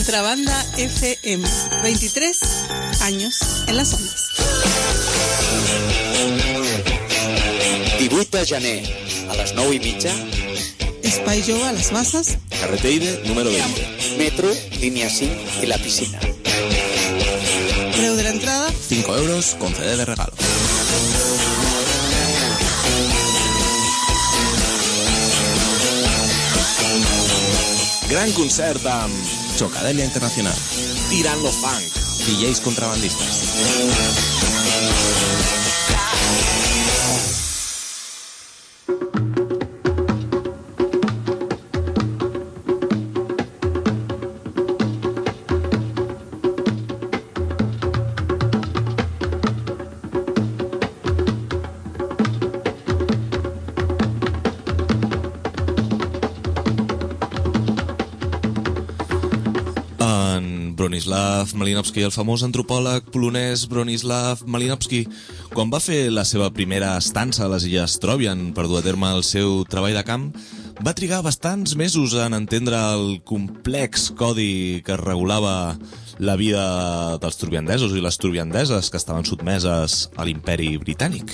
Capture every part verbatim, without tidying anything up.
Contrabanda F M, veintitrés años en las ondes. divuit de gener, a les nou i mitja. Espai Jove a les Masses. Carreteire, número veinte. Metro, línia cinc y la piscina. Preu de la entrada cinco euros con C D de regalo. Gran concert amb Xocadelia Internacional, Tirant lo Funk, D Js contrabandistes. Bronislaw Malinowski, el famós antropòleg polonès Bronislaw Malinowski, quan va fer la seva primera estança a les illes Trovian per dur a terme el seu treball de camp, va trigar bastants mesos en entendre el complex codi que regulava la vida dels turbiandesos i les turbiandeses que estaven sotmeses a l'imperi britànic.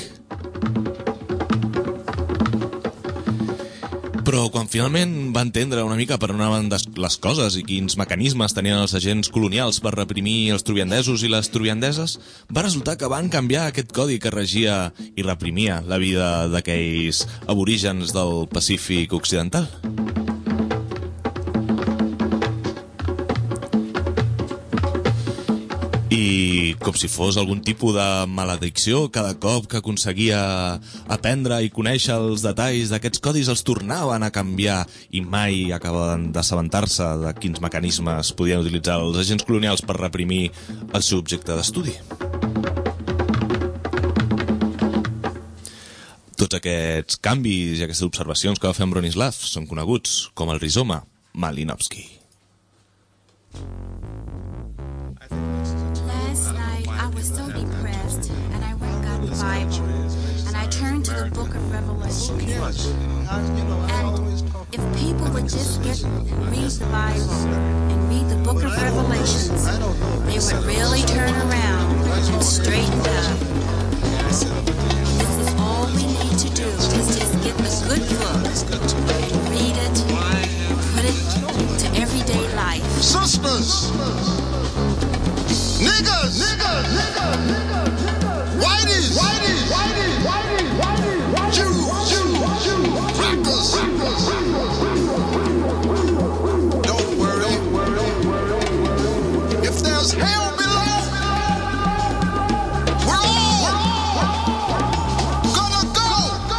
Però quan finalment va entendre una mica per on anaven les coses i quins mecanismes tenien els agents colonials per reprimir els turbiandesos i les turbiandeses, va resultar que van canviar aquest codi que regia i reprimia la vida d'aquells aborígens del Pacífic Occidental. I com si fos algun tipus de maledicció, cada cop que aconseguia aprendre i conèixer els detalls d'aquests codis els tornaven a canviar i mai acabaven d'assabentar-se de quins mecanismes podien utilitzar els agents colonials per reprimir el seu objecte d'estudi. Tots aquests canvis i aquestes observacions que va fer en Bronislaw són coneguts com el rizoma Malinowski. Bible, and I turned to the book of Revelation. And if people would just get read the Bible and read the book of Revelations, they would really turn around and straighten up. This is all we need to do, is just get the good book and read it, put it to everyday life. Sisters, niggas, niggas, niggas, niggas. Whiteys, whiteys, whiteys, whiteys, whiteys, Jews, Jews, Jews, crackers, crackers. Don't worry, if there's hell below, we're all gonna go.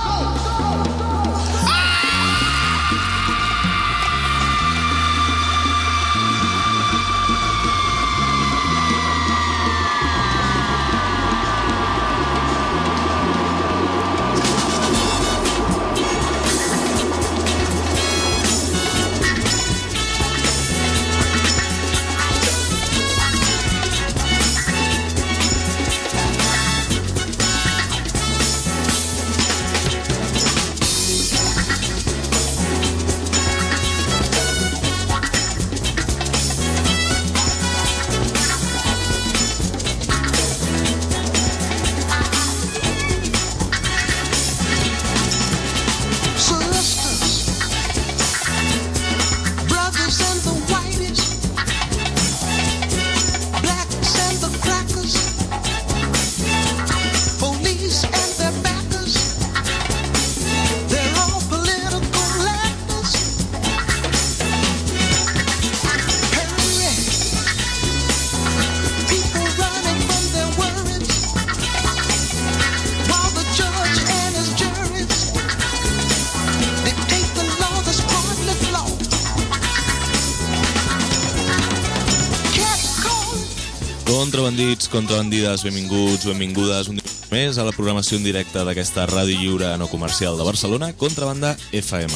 Contrabandits, contrabandides, benvinguts, benvingudes un dia més a la programació en directe d'aquesta ràdio lliure no comercial de Barcelona, Contrabanda F M.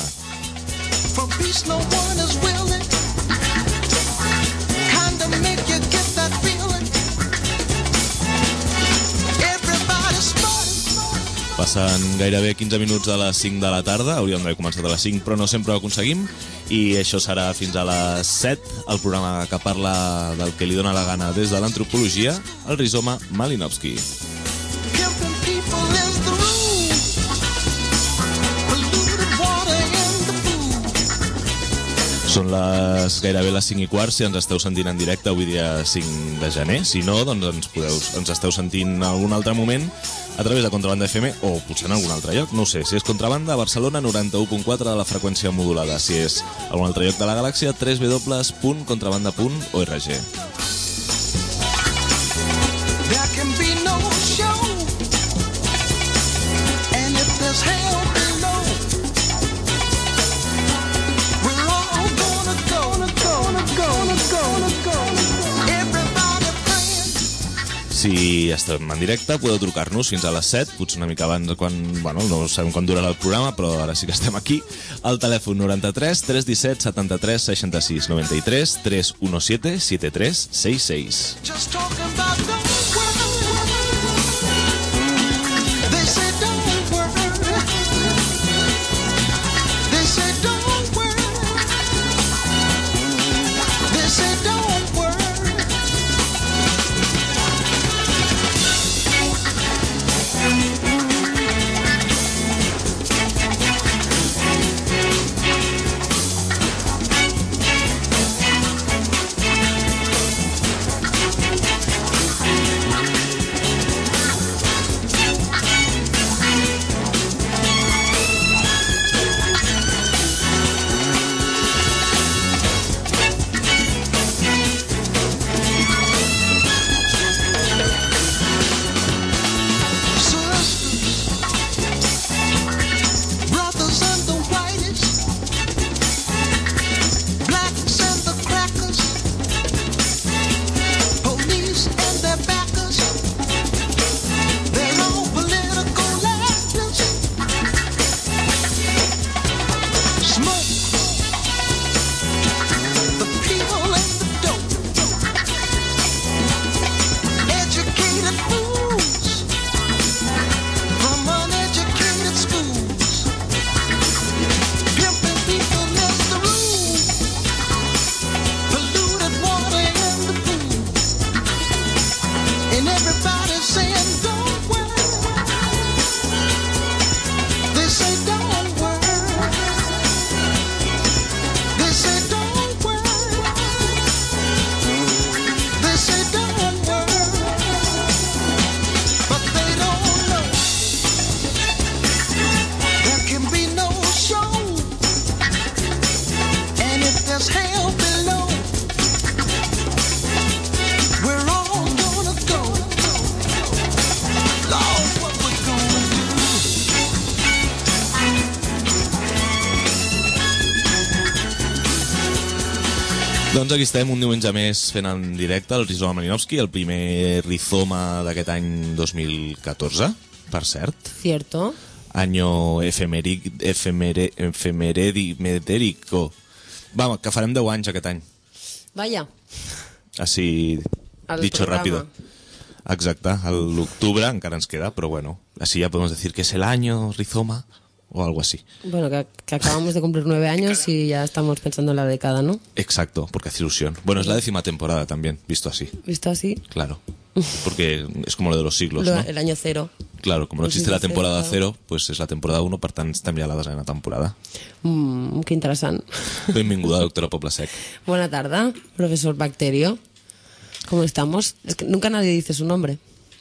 Passen gairebé quinze minuts a les cinc de la tarda, hauríem d'haver començat a les cinc, però no sempre ho aconseguim. I això serà fins a les set, el programa que parla del que li dóna la gana des de l'antropologia, el rizoma Malinowski. Són les gairebé les cinc i quart, si ens esteu sentint en directe avui dia cinc de gener. Si no, doncs ens, podeu, ens esteu sentint en algun altre moment a través de Contrabanda F M o potser en algun altre lloc, no ho sé. Si és Contrabanda, a Barcelona, noranta-u punt quatre de la freqüència modulada. Si és algun altre lloc de la galàxia, w w w punt contrabanda punt org. There can be no show, and if there's hell below, we're all gonna go, gonna go, gonna go, gonna go, everybody praying. Si estem en directe, podeu trucar-nos fins a les set, potser una mica abans, quan, bueno, no sabem quan durarà el programa, però ara sí que estem aquí. Al telèfon noranta-tres tres disset setanta-tres seixanta-sis, noranta-tres tres disset setanta-tres seixanta i sis. Just talking about don't worry. They say don't worry. They say don't worry. They say don't worry. Doncs aquí estem un diumenge més fent en directe el Rizoma Malinowski, el primer rizoma d'aquest any dos mil catorze, per cert. Cierto. Año efemeric, efemere, efemeredimederico. Vamos, que farem deu anys aquest any. Vaya. Así, Al dicho programa. rápido. Exacte, a l'octubre encara ens queda, però bueno, así ya podemos decir que es el año rizoma o algo así. Bueno, que, que acabamos de cumplir nueve años y ya estamos pensando en la década, ¿no? Exacto, porque hace ilusión. Bueno, es la décima temporada también, visto así. ¿Visto así? Claro, porque es como lo de los siglos, Lo- ¿no? El año cero. Claro, como no Los existe la siglos temporada cero, cero, pues es la temporada uno, per tant estem ja a la desena temporada. Mm, qué interesante. Benvinguda, doctora Poblesec. Buena tarde, profesor Bacterio. ¿Cómo estamos? Es que nunca nadie dice su nombre.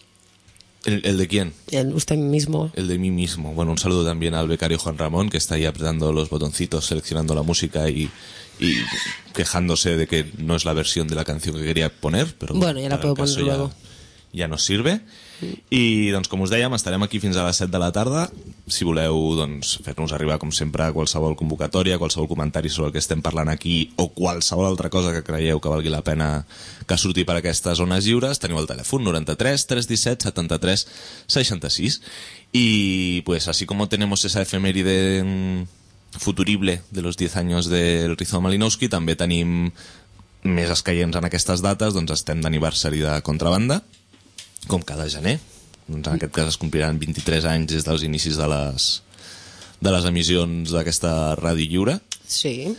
¿El, el de quién? El, usted mismo. El de mí mismo. Bueno, un saludo también al becario Juan Ramón, que está ahí apretando los botoncitos, seleccionando la música y, y quejándose de que no es la versión de la canción que quería poner, però Bueno, ja la para el puedo caso poner ja, luego. ja nos sirve. I, doncs, com us dèiem, estarem aquí fins a les set de la tarda. Si voleu, doncs, fer-nos arribar, com sempre, qualsevol convocatòria, qualsevol comentari sobre el que estem parlant aquí o qualsevol altra cosa que creieu que valgui la pena que surti per aquestes zones lliures, teniu el telèfon noranta-tres tres disset setanta-tres seixanta-sis. Y, pues, así como tenemos esa efeméride mm, futurible de los diez años del Rizoma Malinowski, també tenim més escaients en aquestes dates, doncs estem d'aniversari de Contrabanda, com cada gener. Doncs en aquest cas es compliran vint-i-tres anys des dels inicis de les, de les emissions d'aquesta ràdio lliure, Sí.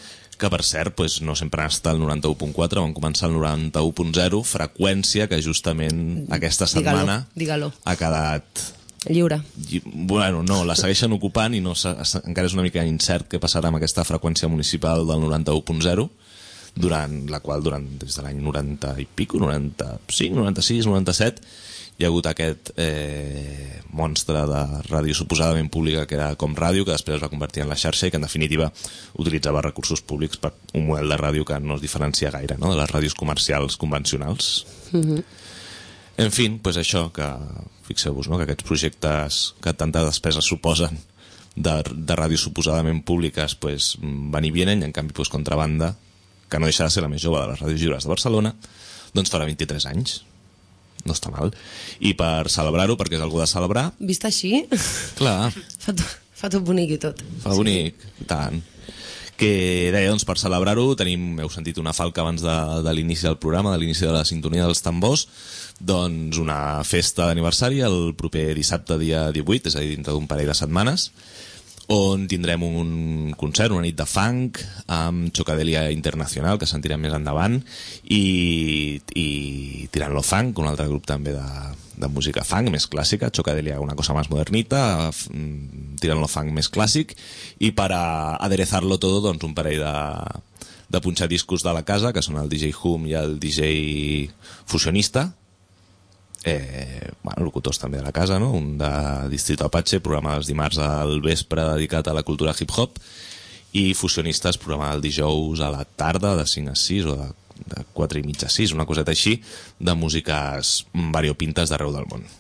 que per cert pues, no sempre han estat al noranta-u punt quatre, van començar al noranta-u punt zero, freqüència que justament aquesta setmana dígalo, dígalo. ha quedat lliure. Bueno, no, la segueixen ocupant i no, encara és una mica incert què passarà amb aquesta freqüència municipal del noranta-u punt zero, durant la qual durant des de l'any noranta i pico, noranta-cinc, noranta-sis, noranta-set, hi ha hagut aquest eh, monstre de ràdio suposadament pública que era Com Ràdio, que després es va convertir en la xarxa i que en definitiva utilitzava recursos públics per un model de ràdio que no es diferencia gaire, no?, de les ràdios comercials convencionals. Mm-hmm. En fi, pues això, que fixeu-vos, no?, que aquests projectes que tanta despesa suposen de, de ràdios suposadament públiques pues, van i vienen, i en canvi pues, Contrabanda, que no deixa de ser la més jove de les ràdios lliures de Barcelona, doncs farà vint-i-tres anys. No està mal. I per celebrar-ho, perquè és algú de celebrar... Vist així? Clar. Fa, to, fa tot bonic i tot. Fa bonic, sí. Tant. Que deia, doncs, per celebrar-ho, tenim, heu sentit una falca abans de, de l'inici del programa, de l'inici de la sintonia dels tambors, doncs una festa d'aniversari el proper dissabte, dia divuit, és a dir, dintre d'un parell de setmanes, on tindrem un concert, una nit de funk amb Xocadelia Internacional, que sentirem més endavant, i, i Tirant lo Funk, un altre grup també de, de música funk més clàssica, Xocadelia una cosa més modernita, Tirant lo Funk més clàssic, i per a aderezar-lo todo, doncs un parell de, de punxadiscos de la casa, que són el D J Hum i el D J Fusionista, Eh, bueno, locutors també de la casa, no? Un de Distrito Apache, programa dels dimarts al vespre dedicat a la cultura hip-hop, i Fusionistes, programa del dijous a la tarda de cinc a sis o de, de quatre i mitja a sis, una coseta així, de músiques variopintes d'arreu del món.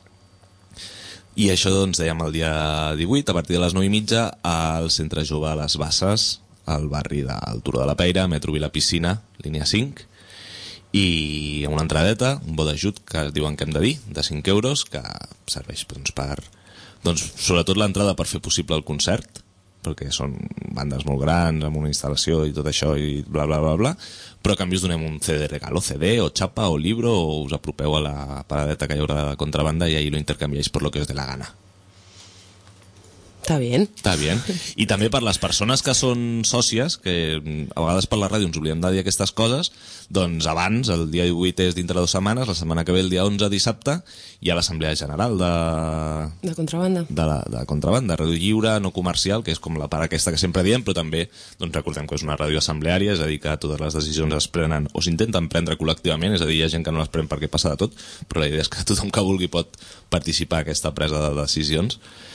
I això, doncs, dèiem el dia divuit, a partir de les nou i mitja, al Centre Jove a les Basses, al barri del Turó de la Peira, metro Vila Piscina, línia cinc, i una entradeta, un bo d'ajut que diuen que hem de dir, de cinc euros, que serveix doncs, per doncs, sobretot l'entrada per fer possible el concert, perquè són bandes molt grans amb una instal·lació i tot això i bla bla bla bla, però a canvi us donem un C D regalo, C D o xapa o libro, o us apropeu a la paradeta que hi haurà de Contrabanda i ahí lo intercanviáis por lo que os dé la gana. Està bien. Està bien. I també per les persones que són sòcies, que a vegades per la ràdio ens oblidem de dir aquestes coses, doncs abans, el dia divuit és dintre de dues setmanes, la setmana que ve, el dia onze, dissabte, hi ha l'Assemblea General de... De Contrabanda. De, la, de Contrabanda, ràdio lliure, no comercial, que és com la part aquesta que sempre diem, però també doncs, recordem que és una ràdio assembleària, és a dir, que totes les decisions es prenen o s'intenten prendre col·lectivament, és a dir, hi ha gent que no les pren perquè passa de tot, però la idea és que tothom que vulgui pot participar en aquesta presa de decisions.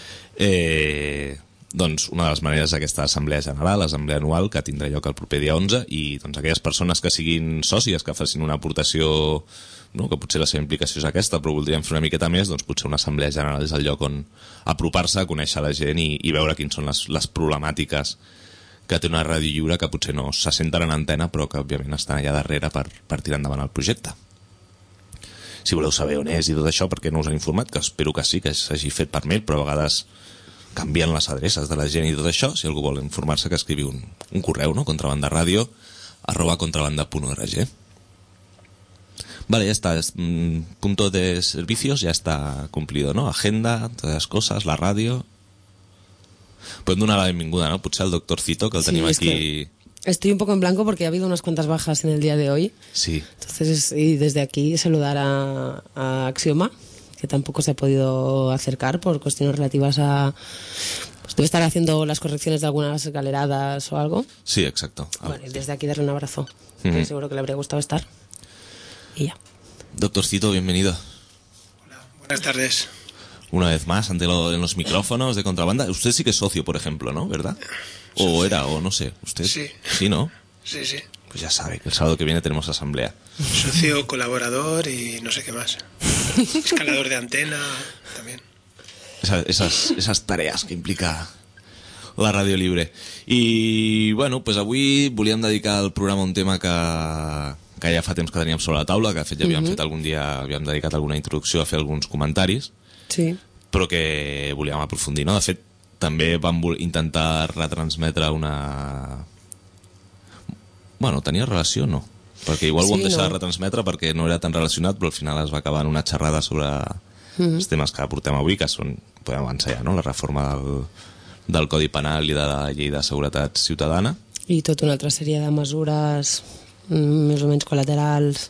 Eh, doncs una de les maneres d'aquesta assemblea general, l'assemblea anual, que tindrà lloc el proper dia onze, i doncs aquelles persones que siguin sòcies, que facin una aportació, no, que potser la seva implicació és aquesta, però voldríem fer una miqueta més, doncs potser una assemblea general és el lloc on apropar-se, a conèixer la gent i, i veure quins són les, les problemàtiques que té una ràdio lliure, que potser no se senten en antena, però que òbviament estan allà darrere per, per tirar endavant el projecte. Si voleu saber on és i tot això, perquè no us han informat, que espero que sí, que s'hagi fet per mail, però a vegades canvien les adreces de la gent i tot això. Si algú vol informar-se, que escrivi un, un correu, no? contrabandaradio arroba contrabanda punt org. Vale, ya está. Mm, punto de servicios ya está cumplido, ¿no? Agenda, todas las cosas, la radio. Podem donar la benvinguda, ¿no? Potser al doctor Cito, que el sí, tenim aquí... Que estoy un poco en blanco porque ha habido unas cuantas bajas en el día de hoy. Sí. Entonces, y desde aquí saludar a, a Axioma, que tampoco se ha podido acercar por cuestiones relativas a... Pues debe estar haciendo las correcciones de algunas galeradas o algo. Sí, exacto. Bueno, desde aquí darle un abrazo. Mm-hmm. Que seguro que le habría gustado estar. Y ya. Doctor Cito, bienvenido. Hola, buenas tardes. Una vez más, ante lo, en los micrófonos de Contrabanda. Usted sí que es socio, por ejemplo, ¿no? ¿Verdad? O socio. Era, o no sé. ¿Usted? Sí. Sí, ¿no? Sí, sí. Pues ya sabe que el sábado que viene tenemos asamblea. Socio, colaborador y no sé qué más. Escalador de antena también. Esa, esas, esas tareas que implica la ràdio lliure. I, bueno, pues avui volíem dedicar al programa un tema que, que ja fa temps que teníem sobre la taula, que de fet ja havíem mm-hmm. fet algun dia, havíem dedicat alguna introducció a fer alguns comentaris, sí. però que volíem aprofundir, no? De fet, també vam intentar retransmetre una... Bueno, tenia relació, no? Perquè igual sí, ho vam deixar no. de retransmetre perquè no era tan relacionat, però al final es va acabar en una xerrada sobre mm-hmm. els temes que portem avui, que són, podem avançar ja, no? La reforma del, del Codi Penal i de la Llei de Seguretat Ciutadana. i tota una altra sèrie de mesures més o menys colaterals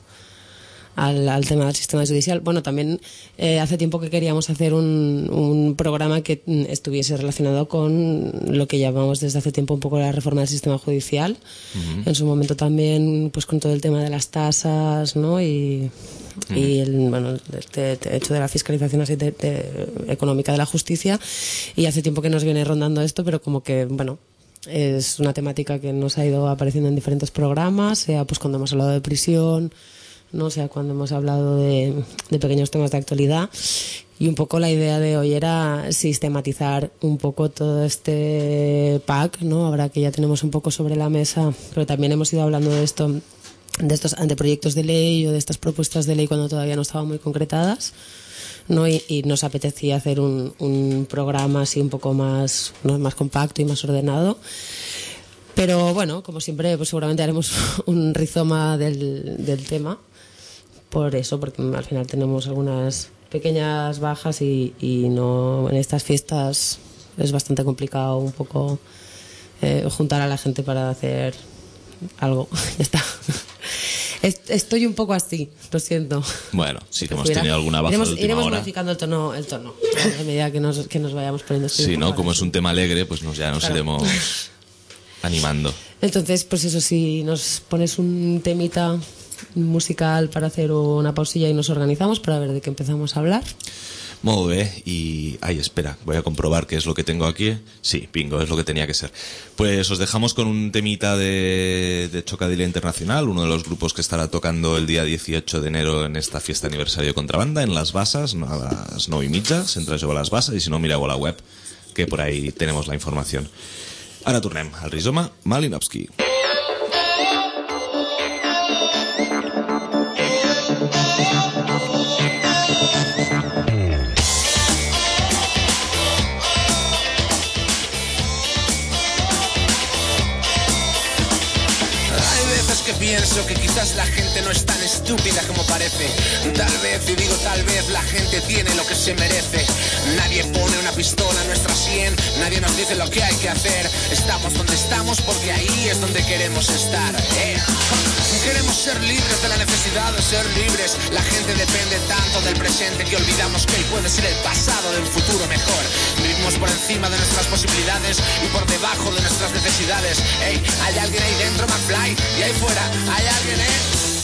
al, al tema del sistema judicial. Bueno, también eh, hace tiempo que queríamos hacer un, un programa que estuviese relacionado con lo que llamamos desde hace tiempo un poco la reforma del sistema judicial. Uh-huh. En su momento también pues con todo el tema de las tasas, ¿no? Y, uh-huh. y el, bueno, este, este hecho de la fiscalización así de, de, económica de la justicia. Y hace tiempo que nos viene rondando esto, pero como que, bueno, es una temática que nos ha ido apareciendo en diferentes programas, sea pues cuando hemos hablado de prisión, no, o sea, cuando hemos hablado de, de pequeños temas de actualidad. Y un poco la idea de hoy era sistematizar un poco todo este pack, ¿no? Ahora que ya tenemos un poco sobre la mesa, pero también hemos ido hablando de esto, de estos anteproyectos de ley o de estas propuestas de ley cuando todavía no estaban muy concretadas, ¿no? Y, y nos apetecía hacer un, un programa así un poco más, ¿no? más compacto y más ordenado. Pero bueno, como siempre, pues seguramente haremos un rizoma del, del tema. Por eso, porque al final tenemos algunas pequeñas bajas y, y no en estas fiestas es bastante complicado un poco eh, juntar a la gente para hacer algo. Ya está. Estoy un poco así, lo siento. Bueno, sí que hemos tenido alguna baja iremos, de última iremos hora. modificando el tono, el tono a medida que nos, que nos vayamos poniendo. Sí, ¿no? Como es un tema alegre, pues nos, ya nos claro. iremos animando. Entonces, pues eso, si nos pones un temita musical para hacer una pausilla y nos organizamos para ver de qué empezamos a hablar. Molt bé, y... Ay, espera, voy a comprobar qué es lo que tengo aquí. Sí, bingo, es lo que tenía que ser. Pues os dejamos con un temita de, de Chocadilla Internacional, uno de los grupos que estará tocando el día dieciocho de enero en esta fiesta aniversario de Contrabanda, en Las Basas, a las nueve y mitja, s'entra a Las Basas, y si no, mireu a la web, que por ahí tenemos la información. Ara tornem al rizoma Malinowski. Que pienso que quizás la gente no es tan estúpida como parece. Tal vez, y digo tal vez, la gente tiene lo que se merece. Nadie pone una pistola en nuestra sien, nadie nos dice lo que hay que hacer. Estamos donde estamos porque ahí es donde queremos estar. eh. Queremos ser libres de la necesidad de ser libres. La gente depende tanto del presente que olvidamos que hoy puede ser el pasado de un futuro mejor. Vivimos por encima de nuestras posibilidades y por debajo de nuestras necesidades. Hey, hay alguien ahí dentro, McFly, y ahí fuera hay alguien, ¿eh?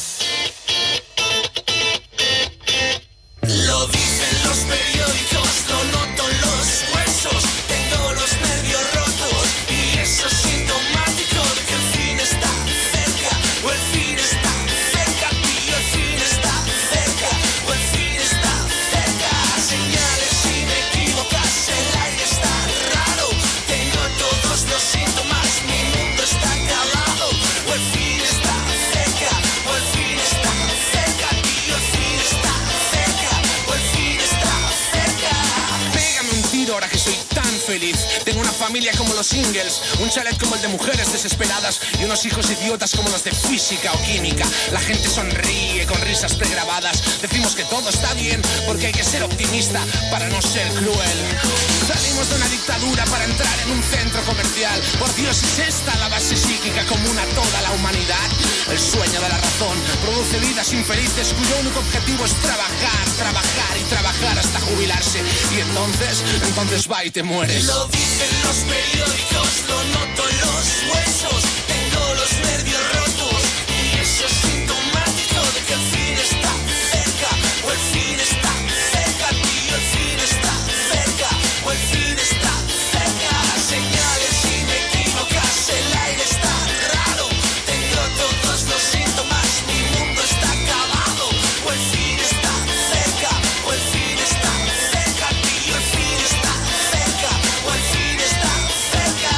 Lo dicen los periódicos, lo noto en los huesos. Tengo los nervios rotos y eso es sintomático de que el fin está cerca. O el fin está cerca, tío, el fin está cerca. O el fin está cerca. Señales si me equivocas, el aire está raro. Tengo todos los síntomas, mi mundo está acabado. O el fin está cerca, o el fin está cerca, tío, el fin está cerca. O el fin está cerca. Pégame un tiro ahora que soy tan feliz. Tengo una familia como los Ingalls, un chalet como el de mujeres desesperadas y unos hijos idiotas como los de física o química. La gente sonríe con risas pregrabadas. Decimos que todo está bien porque hay que ser optimista para no ser cruel. Salimos de una dictadura para entrar en un centro comercial. Por Dios, ¿es esta la base psíquica común a toda la humanidad? El sueño de la razón produce vidas infelices cuyo único objetivo es trabajar, trabajar y trabajar hasta jubilarse. Y entonces, entonces va y te mueres. Lo dicen los periódicos, lo noto en los huesos. Tengo los nervios rotos y eso es sintomático de que el fin está cerca. O el fin está cerca, tío, el fin está cerca. O el fin está cerca. Señales si me equivocas, el aire está raro. Tengo todos los síntomas, mi mundo está acabado. O el fin está cerca, o el fin está cerca, tío, el fin está cerca. O el fin está cerca.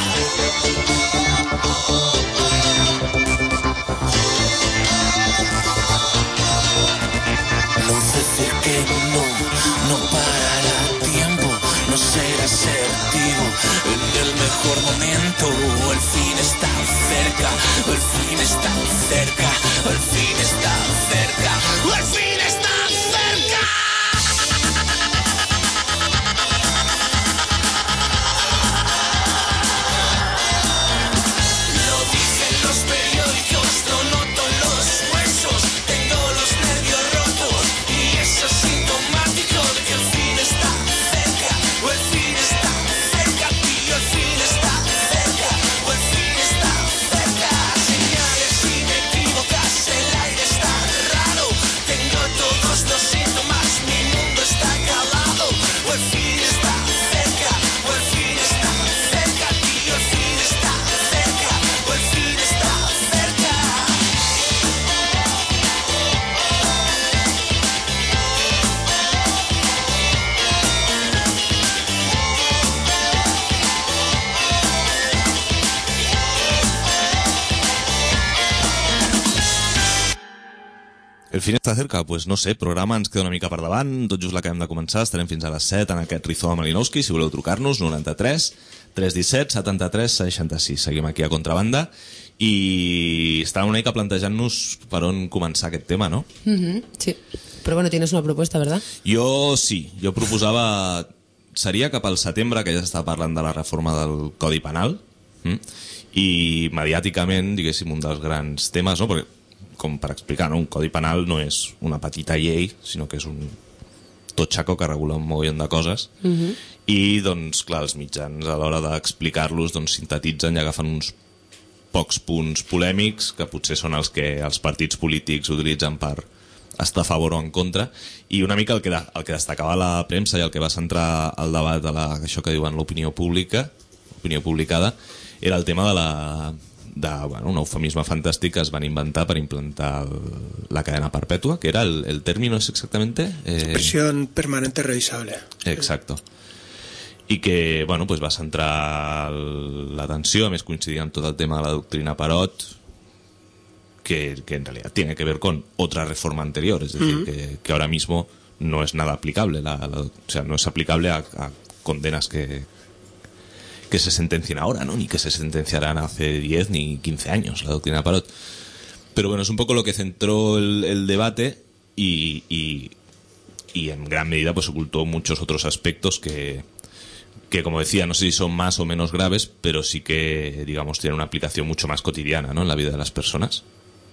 Luz decir que no, no parará tiempo, no será asertivo en el mejor momento. O el fin está cerca, o el fin está cerca, o el fin está cerca, o el fin está cerca. El fin està cerca? Pues no sé, programa ens queda una mica per davant, tot just l'acabem de començar, estarem fins a les set en aquest Rizoma Malinowski, si voleu trucar-nos, noranta-tres tres disset setanta-tres seixanta-sis. Seguim aquí a Contrabanda i estàvem una mica plantejant-nos per on començar aquest tema, no? Mm-hmm, sí, però bueno, tienes una propuesta, ¿verdad? Jo sí, jo proposava... Seria cap al setembre, que ja s'està parlant de la reforma del Codi Penal, hm? I mediàticament, diguéssim, un dels grans temes, no? Perquè, com per explicar, no? Un Codi Penal no és una petita llei, sinó que és un totxaco que regula un mogollon de coses. Mm-hmm. I, doncs, clar, els mitjans, a l'hora d'explicar-los, doncs, sintetitzen i agafen uns pocs punts polèmics, que potser són els que els partits polítics utilitzen per estar a favor o en contra, i una mica el que, el que destacava la premsa i el que va centrar el debat de la, això que diuen l'opinió pública, opinió publicada, era el tema de la de, bueno, un eufemisme fantàstic que es van inventar per implantar el, la cadena perpètua, que era el, el término es exactamente... Eh... Prisión permanente revisable. Exacto. I que, bueno, pues va centrar l'atenció, a més coincidia en tot el tema de la doctrina Parot, Que, que en realidad tiene que ver con otra reforma anterior, es decir, uh-huh. que, que ahora mismo no es nada aplicable, la, la, o sea, no es aplicable a, a condenas que, que se sentencien ahora, ¿no? Ni que se sentenciarán hace diez ni quince años, la doctrina Parot. Pero bueno, es un poco lo que centró el, el debate y, y, y en gran medida pues ocultó muchos otros aspectos que, que, como decía, no sé si son más o menos graves, pero sí que, digamos, tienen una aplicación mucho más cotidiana, ¿no? En la vida de las personas.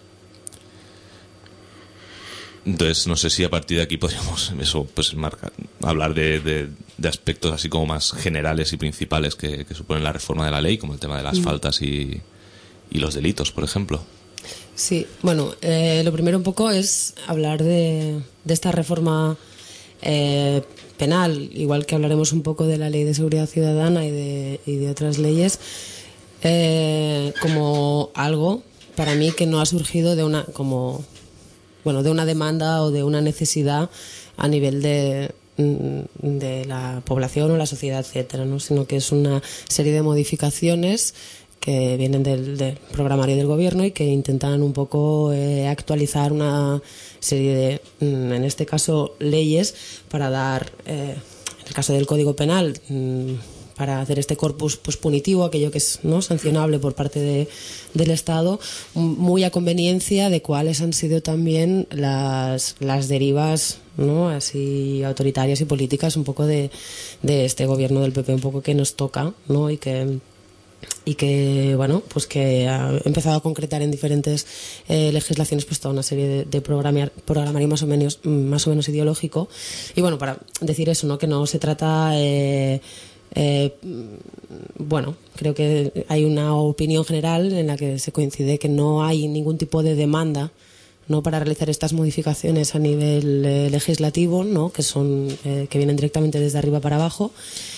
Entonces, no sé si a partir de aquí podríamos eso, pues, marcar, hablar de, de, de aspectos así como más generales y principales que, que suponen la reforma de la ley, como el tema de las mm. faltas y, y los delitos, por ejemplo. Sí, bueno, eh, lo primero un poco es hablar de, de esta reforma eh, penal, igual que hablaremos un poco de la Ley de Seguridad Ciudadana y de, y de otras leyes, eh, como algo, para mí, que no ha surgido de una... como bueno, de una demanda o de una necesidad a nivel de, de la población o la sociedad, etcétera, ¿no? Sino que es una serie de modificaciones que vienen del, del programario del gobierno y que intentan un poco eh, actualizar una serie de, en este caso, leyes para dar, eh, en el caso del Código Penal, para hacer este corpus pues, punitivo, aquello que es, ¿no?, sancionable por parte de, del Estado, muy a conveniencia de cuáles han sido también las, las derivas, ¿no?, así autoritarias y políticas un poco de, de este gobierno del P P, un poco que nos toca, ¿no?, y que y que bueno pues que ha empezado a concretar en diferentes eh, legislaciones pues toda una serie de, de programar, programario más o menos más o menos ideológico. Y bueno, para decir eso, ¿no?, que no se trata eh, Eh, bueno, creo que hay una opinión general en la que se coincide que no hay ningún tipo de demanda, ¿no?, para realizar estas modificaciones a nivel eh, legislativo, ¿no?, que son eh, que vienen directamente desde arriba para abajo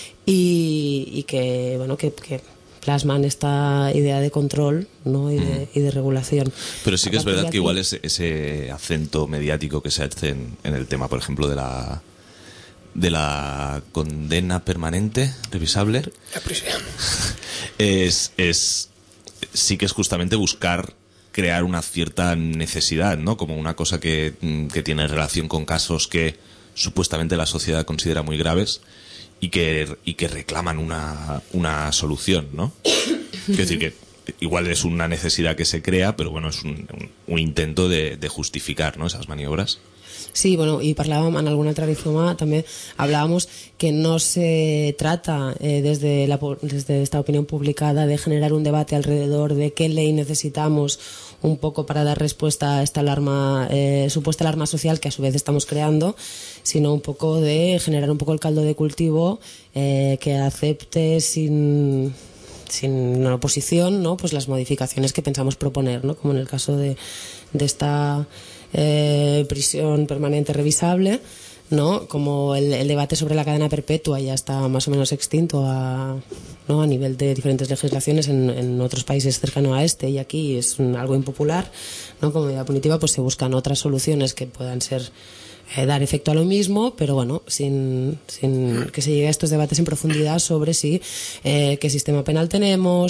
y, y que bueno que, que plasman esta idea de control, ¿no?, y, de, y de regulación. Pero sí que es verdad que igual ese, ese acento mediático que se hace en, en el tema, por ejemplo, de la de la condena permanente revisable, la prisión, es, es sí que es justamente buscar crear una cierta necesidad, ¿no?, como una cosa que, que tiene relación con casos que supuestamente la sociedad considera muy graves y que, y que reclaman una, una solución, ¿no? Es decir, que igual es una necesidad que se crea, pero bueno, es un, un, un intento de, de justificar, ¿no?, esas maniobras. Sí, bueno, y parlábamos en alguna otra rizoma también hablábamos que no se trata eh, desde, la, desde esta opinión publicada de generar un debate alrededor de qué ley necesitamos un poco para dar respuesta a esta alarma, eh, supuesta alarma social que a su vez estamos creando, sino un poco de generar un poco el caldo de cultivo eh, que acepte sin... sin una oposición, ¿no?, pues las modificaciones que pensamos proponer, ¿no?, como en el caso de, de esta eh, prisión permanente revisable, ¿no?, como el, el debate sobre la cadena perpetua ya está más o menos extinto a, ¿no?, a nivel de diferentes legislaciones en, en otros países cercanos a este, y aquí es un, algo impopular, ¿no?, como medida punitiva pues se buscan otras soluciones que puedan ser Eh, dar efecto a lo mismo, pero bueno, sin, sin que se llegue a estos debates en profundidad sobre si eh, qué sistema penal tenemos,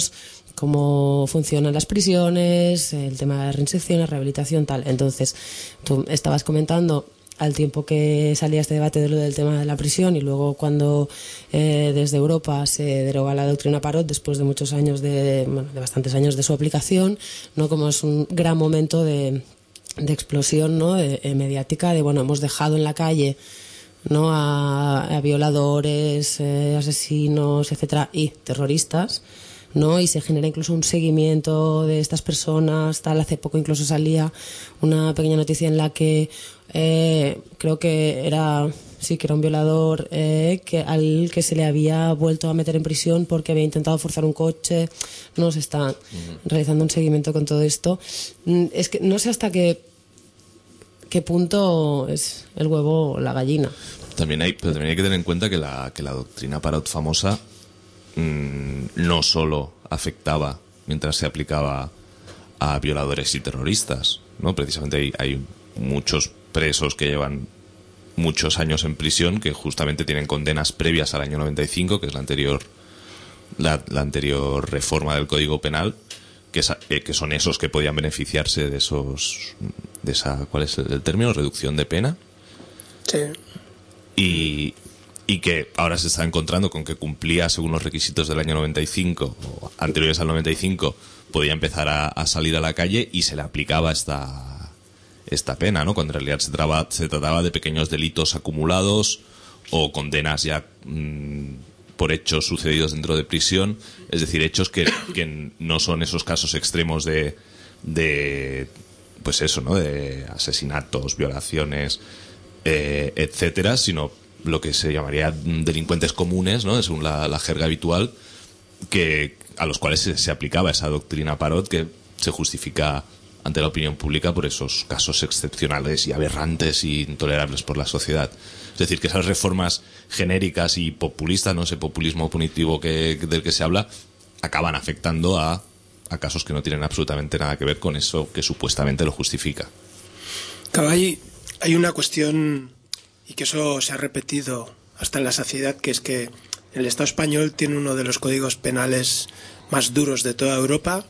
cómo funcionan las prisiones, el tema de reinserción, la rehabilitación, tal. Entonces, tú estabas comentando al tiempo que salía este debate de lo del tema de la prisión y luego cuando eh, desde Europa se deroga la doctrina Parot después de muchos años de, bueno, de bastantes años de su aplicación, ¿no? Como es un gran momento de, de explosión, ¿no? de, de mediática, de bueno, hemos dejado en la calle, ¿no? a, a violadores, eh, asesinos, etcétera, y terroristas, ¿no? Y se genera incluso un seguimiento de estas personas, tal. Hace poco incluso salía una pequeña noticia en la que eh, creo que era sí que era un violador eh, que al que se le había vuelto a meter en prisión porque había intentado forzar un coche. No, se está uh-huh. realizando un seguimiento con todo esto. Es que no sé hasta qué qué punto es el huevo o la gallina. También hay, pero también hay que tener en cuenta que la que la doctrina Parot famosa no solo afectaba mientras se aplicaba a violadores y terroristas, ¿no? Precisamente hay, hay muchos presos que llevan muchos años en prisión que justamente tienen condenas previas al año noventa y cinco, que es la anterior la, la anterior reforma del Código Penal, que, es, eh, que son esos que podían beneficiarse de esos de esa, ¿cuál es el término? Reducción de pena. Sí. Y y que ahora se está encontrando con que cumplía según los requisitos del año noventa y cinco o anteriores al noventa y cinco, podía empezar a, a salir a la calle y se le aplicaba esta esta pena, ¿no? Cuando en realidad se, traba, se trataba de pequeños delitos acumulados o condenas ya mmm, por hechos sucedidos dentro de prisión, es decir, hechos que, que no son esos casos extremos de de pues eso, ¿no? De asesinatos, violaciones, eh, etcétera, sino lo que se llamaría delincuentes comunes, ¿no? Según la, la jerga habitual, que a los cuales se, se aplicaba esa doctrina Parot que se justifica ante la opinión pública por esos casos excepcionales y aberrantes y intolerables por la sociedad. Es decir, que esas reformas genéricas y populistas, no ese populismo punitivo que, del que se habla, acaban afectando a, a casos que no tienen absolutamente nada que ver con eso que supuestamente lo justifica. Claro, hay, hay una cuestión, y que eso se ha repetido hasta en la saciedad, que es que el Estado español tiene uno de los códigos penales más duros de toda Europa,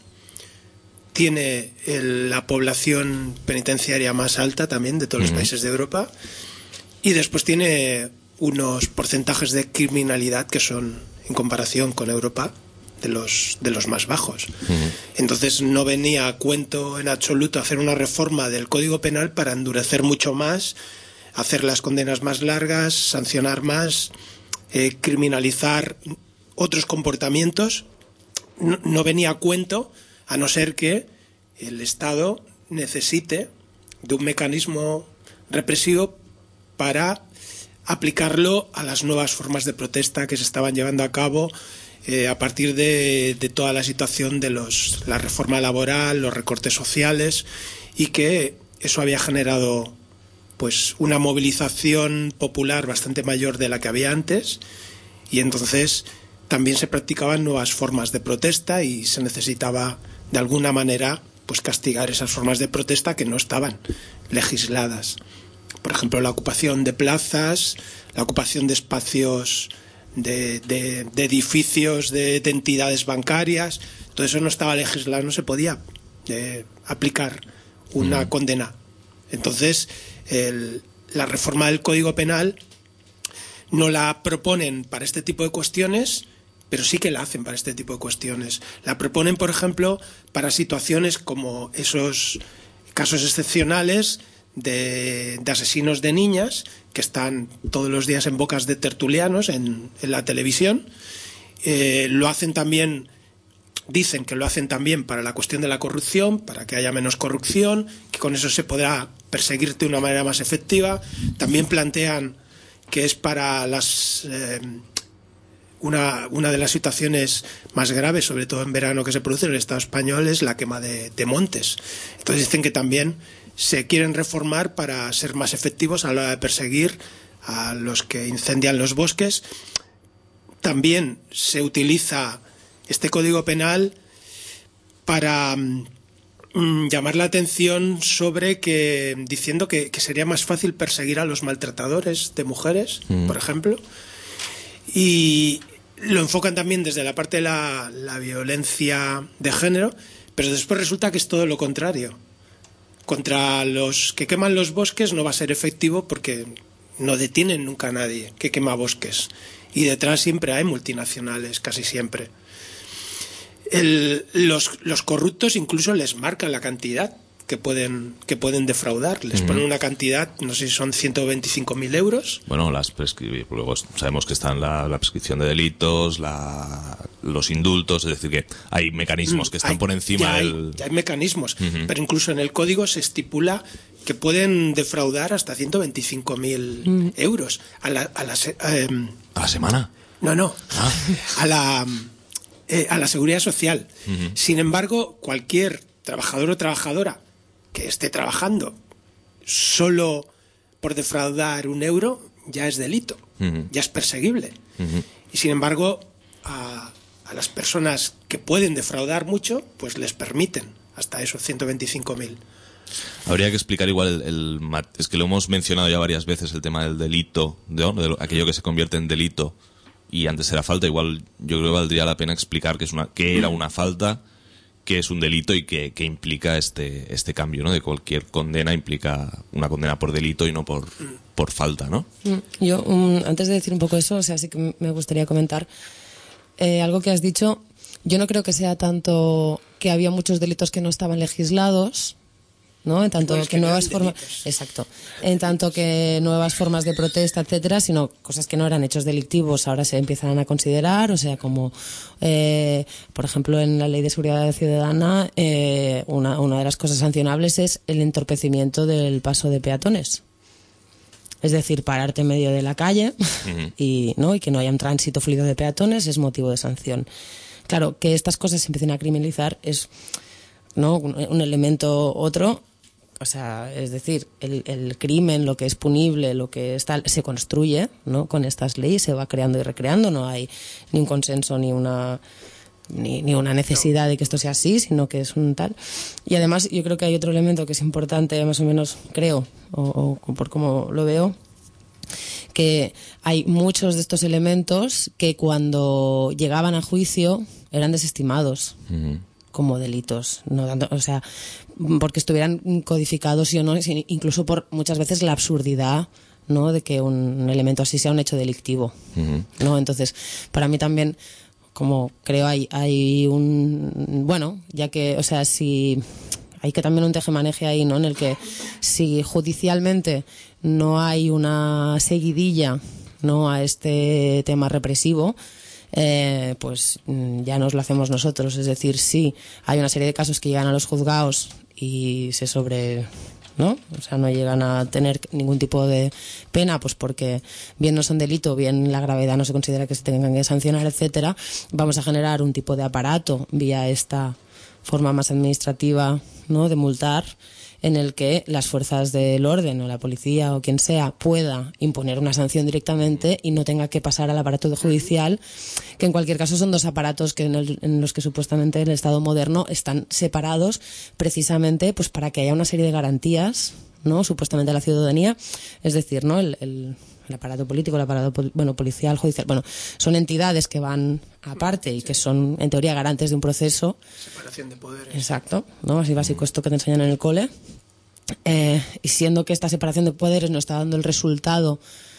tiene el, la población penitenciaria más alta también de todos uh-huh. los países de Europa, y después tiene unos porcentajes de criminalidad que son, en comparación con Europa, de los, de los más bajos. Uh-huh. Entonces no venía a cuento en absoluto hacer una reforma del Código Penal para endurecer mucho más, hacer las condenas más largas, sancionar más, eh, criminalizar otros comportamientos. No, no venía a cuento, a no ser que el Estado necesite de un mecanismo represivo para aplicarlo a las nuevas formas de protesta que se estaban llevando a cabo eh, a partir de, de toda la situación de los, la reforma laboral, los recortes sociales, y que eso había generado pues una movilización popular bastante mayor de la que había antes, y entonces también se practicaban nuevas formas de protesta y se necesitaba de alguna manera pues castigar esas formas de protesta que no estaban legisladas. Por ejemplo, la ocupación de plazas, la ocupación de espacios de, de, de edificios de, de entidades bancarias, todo eso no estaba legislado, no se podía eh, aplicar una mm. condena. Entonces, el, la reforma del Código Penal no la proponen para este tipo de cuestiones, pero sí que la hacen para este tipo de cuestiones. La proponen, por ejemplo, para situaciones como esos casos excepcionales de, de asesinos de niñas que están todos los días en bocas de tertulianos en, en la televisión. Eh, lo hacen también, dicen que lo hacen también para la cuestión de la corrupción, para que haya menos corrupción, que con eso se podrá perseguir de una manera más efectiva. También plantean que es para las eh, una, una de las situaciones más graves, sobre todo en verano, que se produce en el Estado español, es la quema de, de montes. Entonces dicen que también se quieren reformar para ser más efectivos a la hora de perseguir a los que incendian los bosques. También se utiliza este Código Penal para mm, llamar la atención sobre que, diciendo que, que sería más fácil perseguir a los maltratadores de mujeres, mm. por ejemplo. Y lo enfocan también desde la parte de la, la violencia de género, pero después resulta que es todo lo contrario. Contra los que queman los bosques no va a ser efectivo porque no detienen nunca a nadie que quema bosques. Y detrás siempre hay multinacionales, casi siempre. El, los, los corruptos incluso les marcan la cantidad que pueden que pueden defraudar. Les uh-huh. ponen una cantidad, no sé si son ciento veinticinco mil euros. Bueno, las prescri- luego sabemos que están la, la prescripción de delitos, la, los indultos, es decir, que hay mecanismos que están hay, por encima ya hay, del... Ya hay mecanismos, uh-huh. pero incluso en el código se estipula que pueden defraudar hasta ciento veinticinco mil uh-huh. euros a la, a, la, eh, ¿A la semana? No, no, ah. a la eh, a la seguridad social. Uh-huh. Sin embargo, cualquier trabajador o trabajadora que esté trabajando solo por defraudar un euro ya es delito, uh-huh. ya es perseguible. Uh-huh. Y sin embargo, a, a las personas que pueden defraudar mucho, pues les permiten hasta esos ciento veinticinco mil. Habría que explicar igual, el, el, es que lo hemos mencionado ya varias veces, el tema del delito, de, de lo, aquello que se convierte en delito y antes era falta. Igual yo creo que valdría la pena explicar qué es una, qué era una falta, que es un delito y que, que implica este este cambio, ¿no? De cualquier condena implica una condena por delito y no por, por falta, ¿no? Yo, um, antes de decir un poco eso, o sea, sí que me gustaría comentar eh, algo que has dicho. Yo no creo que sea tanto que había muchos delitos que no estaban legislados, ¿no? En tanto Pues que, que nuevas eran formas, delitos. exacto, en tanto que nuevas formas de protesta, etcétera, sino cosas que no eran hechos delictivos ahora se empiezan a considerar, o sea, como eh, por ejemplo en la Ley de Seguridad Ciudadana eh, una una de las cosas sancionables es el entorpecimiento del paso de peatones. Es decir, pararte en medio de la calle uh-huh. y no y que no haya un tránsito fluido de peatones es motivo de sanción. Claro, que estas cosas se empiecen a criminalizar es, ¿no?, un, un elemento otro. O sea, es decir, el, el crimen, lo que es punible, lo que es tal, se construye, ¿no? Con estas leyes se va creando y recreando. No hay ni un consenso ni una ni, ni una necesidad de que esto sea así, sino que es un tal. Y además yo creo que hay otro elemento que es importante, más o menos creo, o, o por cómo lo veo, que hay muchos de estos elementos que cuando llegaban a juicio eran desestimados. Uh-huh. Como delitos, no tanto, o sea, porque estuvieran codificados sí o no, incluso por muchas veces la absurdidad, ¿no?, de que un elemento así sea un hecho delictivo, uh-huh. ¿no? Entonces, para mí también, como creo hay hay un, bueno, ya que, o sea, si hay que también un tejemaneje ahí, ¿no?, en el que si judicialmente no hay una seguidilla, ¿no?, a este tema represivo, Eh, pues ya nos lo hacemos nosotros. Es decir, sí, hay una serie de casos que llegan a los juzgados y se sobre, ¿no? O sea, no llegan a tener ningún tipo de pena, pues porque bien no son delito, bien la gravedad no se considera que se tengan que sancionar, etcétera. Vamos a generar un tipo de aparato vía esta forma más administrativa, ¿no?, de multar, en el que las fuerzas del orden o la policía o quien sea pueda imponer una sanción directamente y no tenga que pasar al aparato judicial, que en cualquier caso son dos aparatos que en, el, en los que supuestamente el Estado moderno están separados precisamente pues para que haya una serie de garantías, ¿no?, supuestamente a la ciudadanía. Es decir, ¿no?, el, el, el aparato político, el aparato bueno, policial, judicial, bueno, son entidades que van aparte y que son en teoría garantes de un proceso. Separación de poderes. Exacto, ¿no? Así básico esto que te enseñan en el cole. Eh, y siendo que esta separación de poderes no está dando el resultado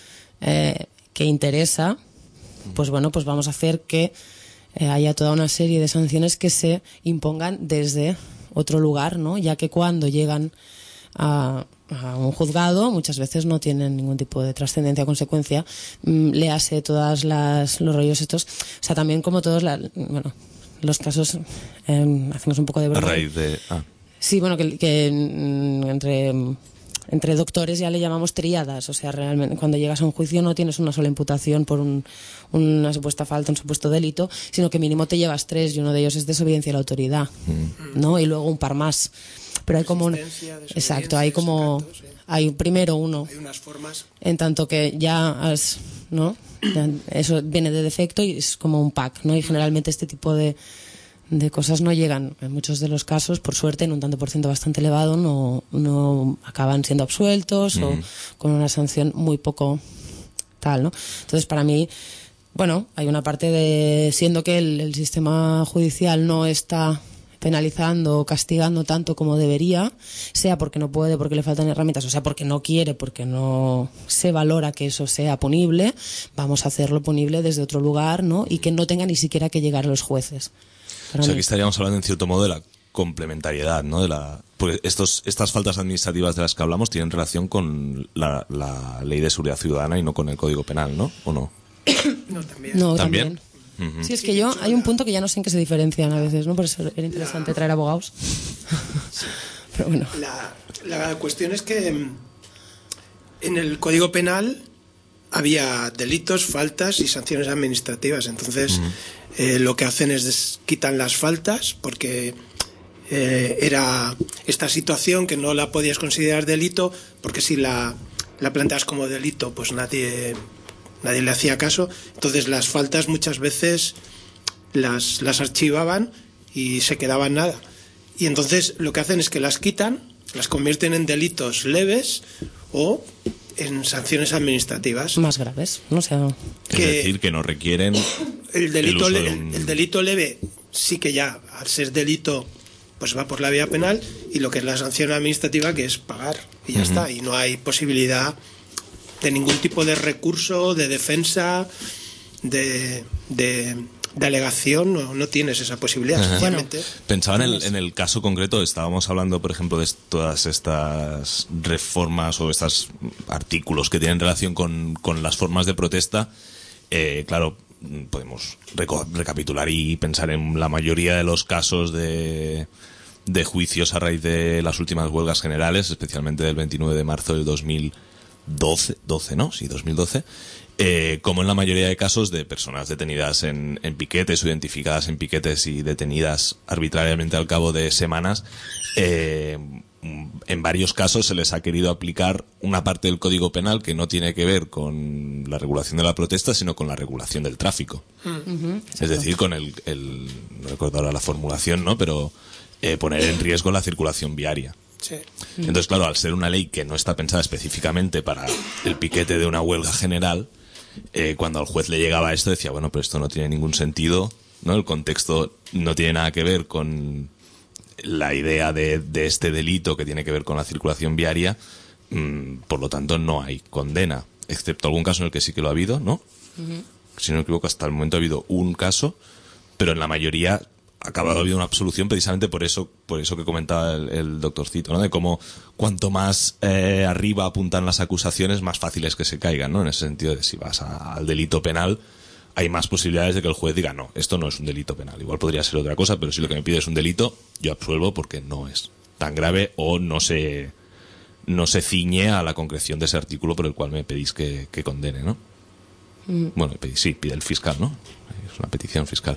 eh, que interesa, pues bueno, pues vamos a hacer que eh, haya toda una serie de sanciones que se impongan desde otro lugar, ¿no? Ya que cuando llegan a, a un juzgado muchas veces no tienen ningún tipo de trascendencia o consecuencia. Mm, léase todas las los rollos estos, o sea, también como todos la, bueno, los casos eh, hacemos un poco de broma. A raíz de ah. Sí, bueno, que, que entre, entre doctores ya le llamamos tríadas. O sea, realmente cuando llegas a un juicio no tienes una sola imputación por un, una supuesta falta, un supuesto delito, sino que mínimo te llevas tres y uno de ellos es desobediencia a la autoridad, mm. ¿no? Y luego un par más. Pero hay como un, exacto, hay como desacato, sí. Hay primero uno. Hay unas formas. En tanto que ya has, ¿no? Ya eso viene de defecto y es como un pack, ¿no? Y generalmente este tipo de de cosas no llegan, en muchos de los casos, por suerte, en un tanto por ciento bastante elevado, no, no acaban siendo absueltos mm. o con una sanción muy poco tal, ¿no? Entonces, para mí, bueno, hay una parte de, siendo que el, el sistema judicial no está penalizando o castigando tanto como debería, sea porque no puede, porque le faltan herramientas, o sea porque no quiere, porque no se valora que eso sea punible, vamos a hacerlo punible desde otro lugar, ¿no? Y que no tenga ni siquiera que llegar a los jueces. O sea, aquí estaríamos hablando en cierto modo de la complementariedad, ¿no? De la, porque estos, estas faltas administrativas de las que hablamos tienen relación con la, la Ley de Seguridad Ciudadana y no con el Código Penal, ¿no? ¿O no? No, también. No, ¿También? también. Uh-huh. Sí, es que yo, hay un punto que ya no sé en qué se diferencian a veces, ¿no? Por eso era interesante la... traer abogados. Pero bueno. La, la cuestión es que en el Código Penal había delitos, faltas y sanciones administrativas. Entonces, uh-huh. eh, lo que hacen es des- quitan las faltas porque eh, era esta situación que no la podías considerar delito, porque si la, la planteas como delito, pues nadie... nadie le hacía caso, entonces las faltas muchas veces las, las archivaban y se quedaban nada. Y entonces lo que hacen es que las quitan, las convierten en delitos leves o en sanciones administrativas. Más graves, no sé. Que, es decir, que no requieren el delito, el, le, un... el, el delito leve sí que ya, al ser delito, pues va por la vía penal, y lo que es la sanción administrativa, que es pagar, y ya uh-huh. está, y no hay posibilidad de ningún tipo de recurso, de defensa, de, de, de alegación, no, no tienes esa posibilidad. Bueno, pensaba en el, en el caso concreto, estábamos hablando, por ejemplo, de todas estas reformas o estos artículos que tienen relación con, con las formas de protesta. Eh, claro, podemos reco- recapitular y pensar en la mayoría de los casos de, de juicios a raíz de las últimas huelgas generales, especialmente del veintinueve de marzo del dos mil doce, doce, ¿no? Sí, dos mil doce. Eh, como en la mayoría de casos de personas detenidas en, en piquetes o identificadas en piquetes y detenidas arbitrariamente al cabo de semanas, eh, en varios casos se les ha querido aplicar una parte del Código Penal que no tiene que ver con la regulación de la protesta, sino con la regulación del tráfico. Uh-huh, es decir, con el, el, no recuerdo ahora la formulación, ¿no? Pero eh, poner en riesgo la circulación viaria. Sí. Entonces, claro, al ser una ley que no está pensada específicamente para el piquete de una huelga general, eh, cuando al juez le llegaba esto decía, bueno, pero esto no tiene ningún sentido, ¿no? El contexto no tiene nada que ver con la idea de, de este delito que tiene que ver con la circulación viaria, mmm, por lo tanto no hay condena, excepto algún caso en el que sí que lo ha habido, ¿no? Uh-huh. Si no me equivoco, hasta el momento ha habido un caso, pero en la mayoría ha acabado habiendo una absolución precisamente por eso por eso que comentaba el, el doctorcito, ¿no? De cómo cuanto más eh, arriba apuntan las acusaciones, más fácil es que se caigan, ¿no? En ese sentido de si vas a, al delito penal, hay más posibilidades de que el juez diga, no, esto no es un delito penal. Igual podría ser otra cosa, pero si lo que me pide es un delito, yo absuelvo porque no es tan grave o no se, no se ciñe a la concreción de ese artículo por el cual me pedís que, que condene, ¿no? Mm. Bueno, sí, pide el fiscal, ¿no? Es una petición fiscal.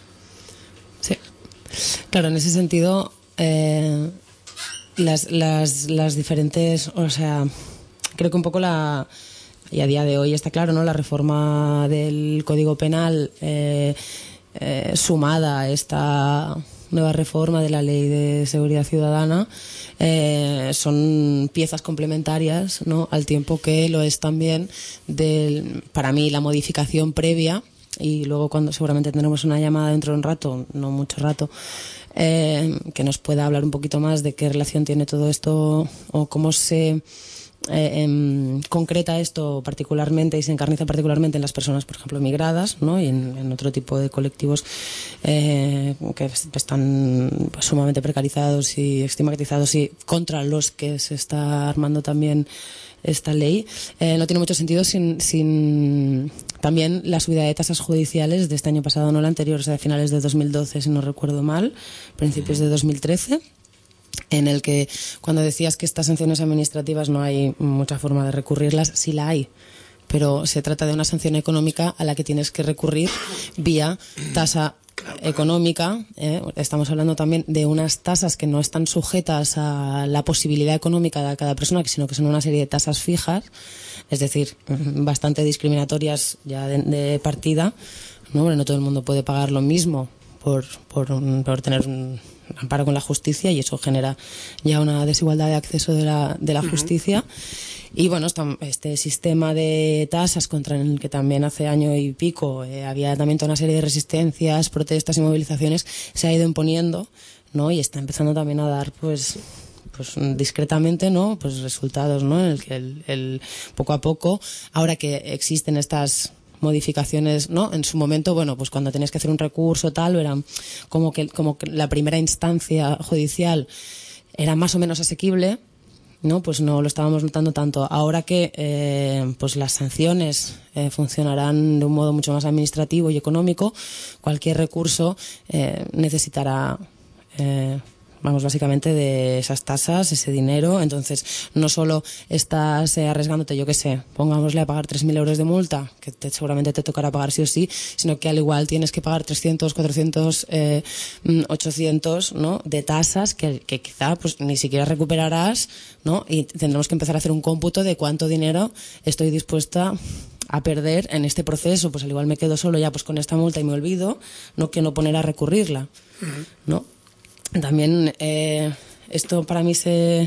Sí. Claro, en ese sentido, eh, las, las, las diferentes, o sea, creo que un poco la, y a día de hoy está claro, ¿no? La reforma del Código Penal eh, eh, sumada a esta nueva reforma de la Ley de Seguridad Ciudadana eh, son piezas complementarias, ¿no? Al tiempo que lo es también del, para mí, la modificación previa. Y luego cuando seguramente tendremos una llamada dentro de un rato, no mucho rato, eh, que nos pueda hablar un poquito más de qué relación tiene todo esto o cómo se eh, eh, concreta esto particularmente y se encarniza particularmente en las personas, por ejemplo, migradas, ¿no? Y en, en otro tipo de colectivos eh, que están pues, sumamente precarizados y estigmatizados y contra los que se está armando también esta ley. Eh, no tiene mucho sentido sin, sin también la subida de tasas judiciales de este año pasado, no la anterior, o sea, de finales de dos mil doce, si no recuerdo mal, principios de dos mil trece, en el que cuando decías que estas sanciones administrativas no hay mucha forma de recurrirlas, sí la hay, pero se trata de una sanción económica a la que tienes que recurrir vía tasa económica. ¿eh? Estamos hablando también de unas tasas que no están sujetas a la posibilidad económica de cada persona, sino que son una serie de tasas fijas, es decir, bastante discriminatorias ya de, de partida, ¿no? Bueno, no todo el mundo puede pagar lo mismo por, por, un, por tener un amparo con la justicia, y eso genera ya una desigualdad de acceso de la, de la justicia. Y bueno, este sistema de tasas contra el que también hace año y pico eh, había también toda una serie de resistencias, protestas y movilizaciones, se ha ido imponiendo, ¿no? Y está empezando también a dar, pues, pues discretamente, ¿no? Pues resultados, ¿no? En el que el, el poco a poco, ahora que existen estas modificaciones, ¿no? En su momento, bueno, pues cuando tenías que hacer un recurso tal, eran como que como que la primera instancia judicial era más o menos asequible, ¿no? Pues no lo estábamos notando tanto. Ahora que eh, pues las sanciones eh, funcionarán de un modo mucho más administrativo y económico, cualquier recurso eh, necesitará eh, vamos, básicamente de esas tasas, ese dinero. Entonces, no solo estás eh, arriesgándote, yo qué sé, pongámosle a pagar tres mil euros de multa, que te, seguramente te tocará pagar sí o sí, sino que al igual tienes que pagar trescientos, cuatrocientos, eh, ochocientos, ¿no? De tasas que, que quizá pues ni siquiera recuperarás, ¿no? Y tendremos que empezar a hacer un cómputo de cuánto dinero estoy dispuesta a perder en este proceso. Pues al igual me quedo solo ya pues con esta multa y me olvido, no que no poner a recurrirla, ¿no? También eh, esto para mí se,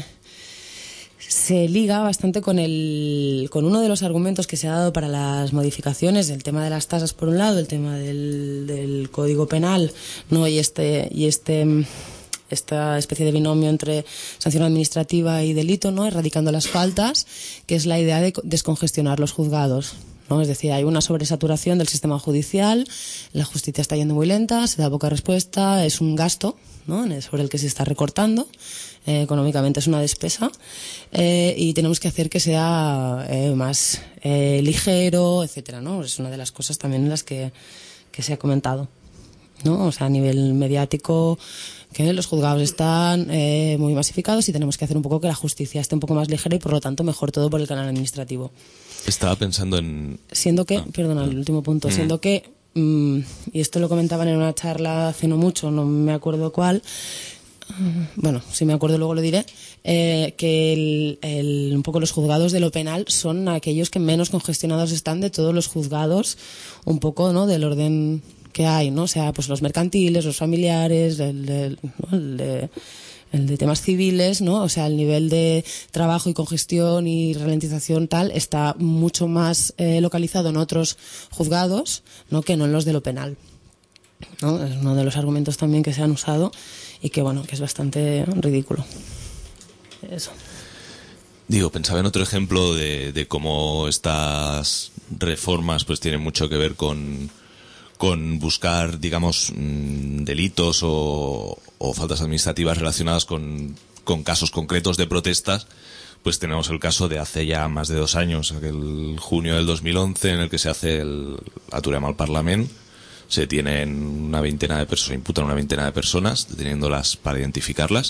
se liga bastante con, el, con uno de los argumentos que se ha dado para las modificaciones, el tema de las tasas por un lado, el tema del, del Código Penal, ¿no? y este y este esta especie de binomio entre sanción administrativa y delito, ¿no? Erradicando las faltas, que es la idea de descongestionar los juzgados, ¿no? Es decir, hay una sobresaturación del sistema judicial, la justicia está yendo muy lenta, se da poca respuesta, es un gasto, ¿no? Sobre el que se está recortando, eh, económicamente es una despesa, eh, y tenemos que hacer que sea eh, más eh, ligero, etcétera, ¿no? Es una de las cosas también en las que, que se ha comentado, ¿no? O sea, a nivel mediático, que los juzgados están eh, muy masificados y tenemos que hacer un poco que la justicia esté un poco más ligera y por lo tanto mejor todo por el canal administrativo. Estaba pensando en... Siendo que, ah. perdona, el último punto, Mm. siendo que, mmm, y esto lo comentaban en una charla hace no mucho, no me acuerdo cuál, bueno, si me acuerdo luego lo diré, eh, que el, el, un poco los juzgados de lo penal son aquellos que menos congestionados están de todos los juzgados, un poco, ¿no? Del orden que hay, ¿no? O sea, pues los mercantiles, los familiares, el, el, ¿no? el de... el de temas civiles, ¿no? O sea, el nivel de trabajo y congestión y ralentización tal está mucho más eh, localizado en otros juzgados, ¿no? Que no en los de lo penal, ¿no? Es uno de los argumentos también que se han usado y que, bueno, que es bastante ridículo. Eso. Digo, pensaba en otro ejemplo de, de cómo estas reformas pues tienen mucho que ver con, con buscar, digamos, mmm, delitos o, o faltas administrativas relacionadas con, con casos concretos de protestas. Pues tenemos el caso de hace ya más de dos años, aquel junio del dos mil once, en el que se hace el aturem al Parlament. Se tienen una veintena de personas, imputan una veintena de personas, deteniéndolas para identificarlas.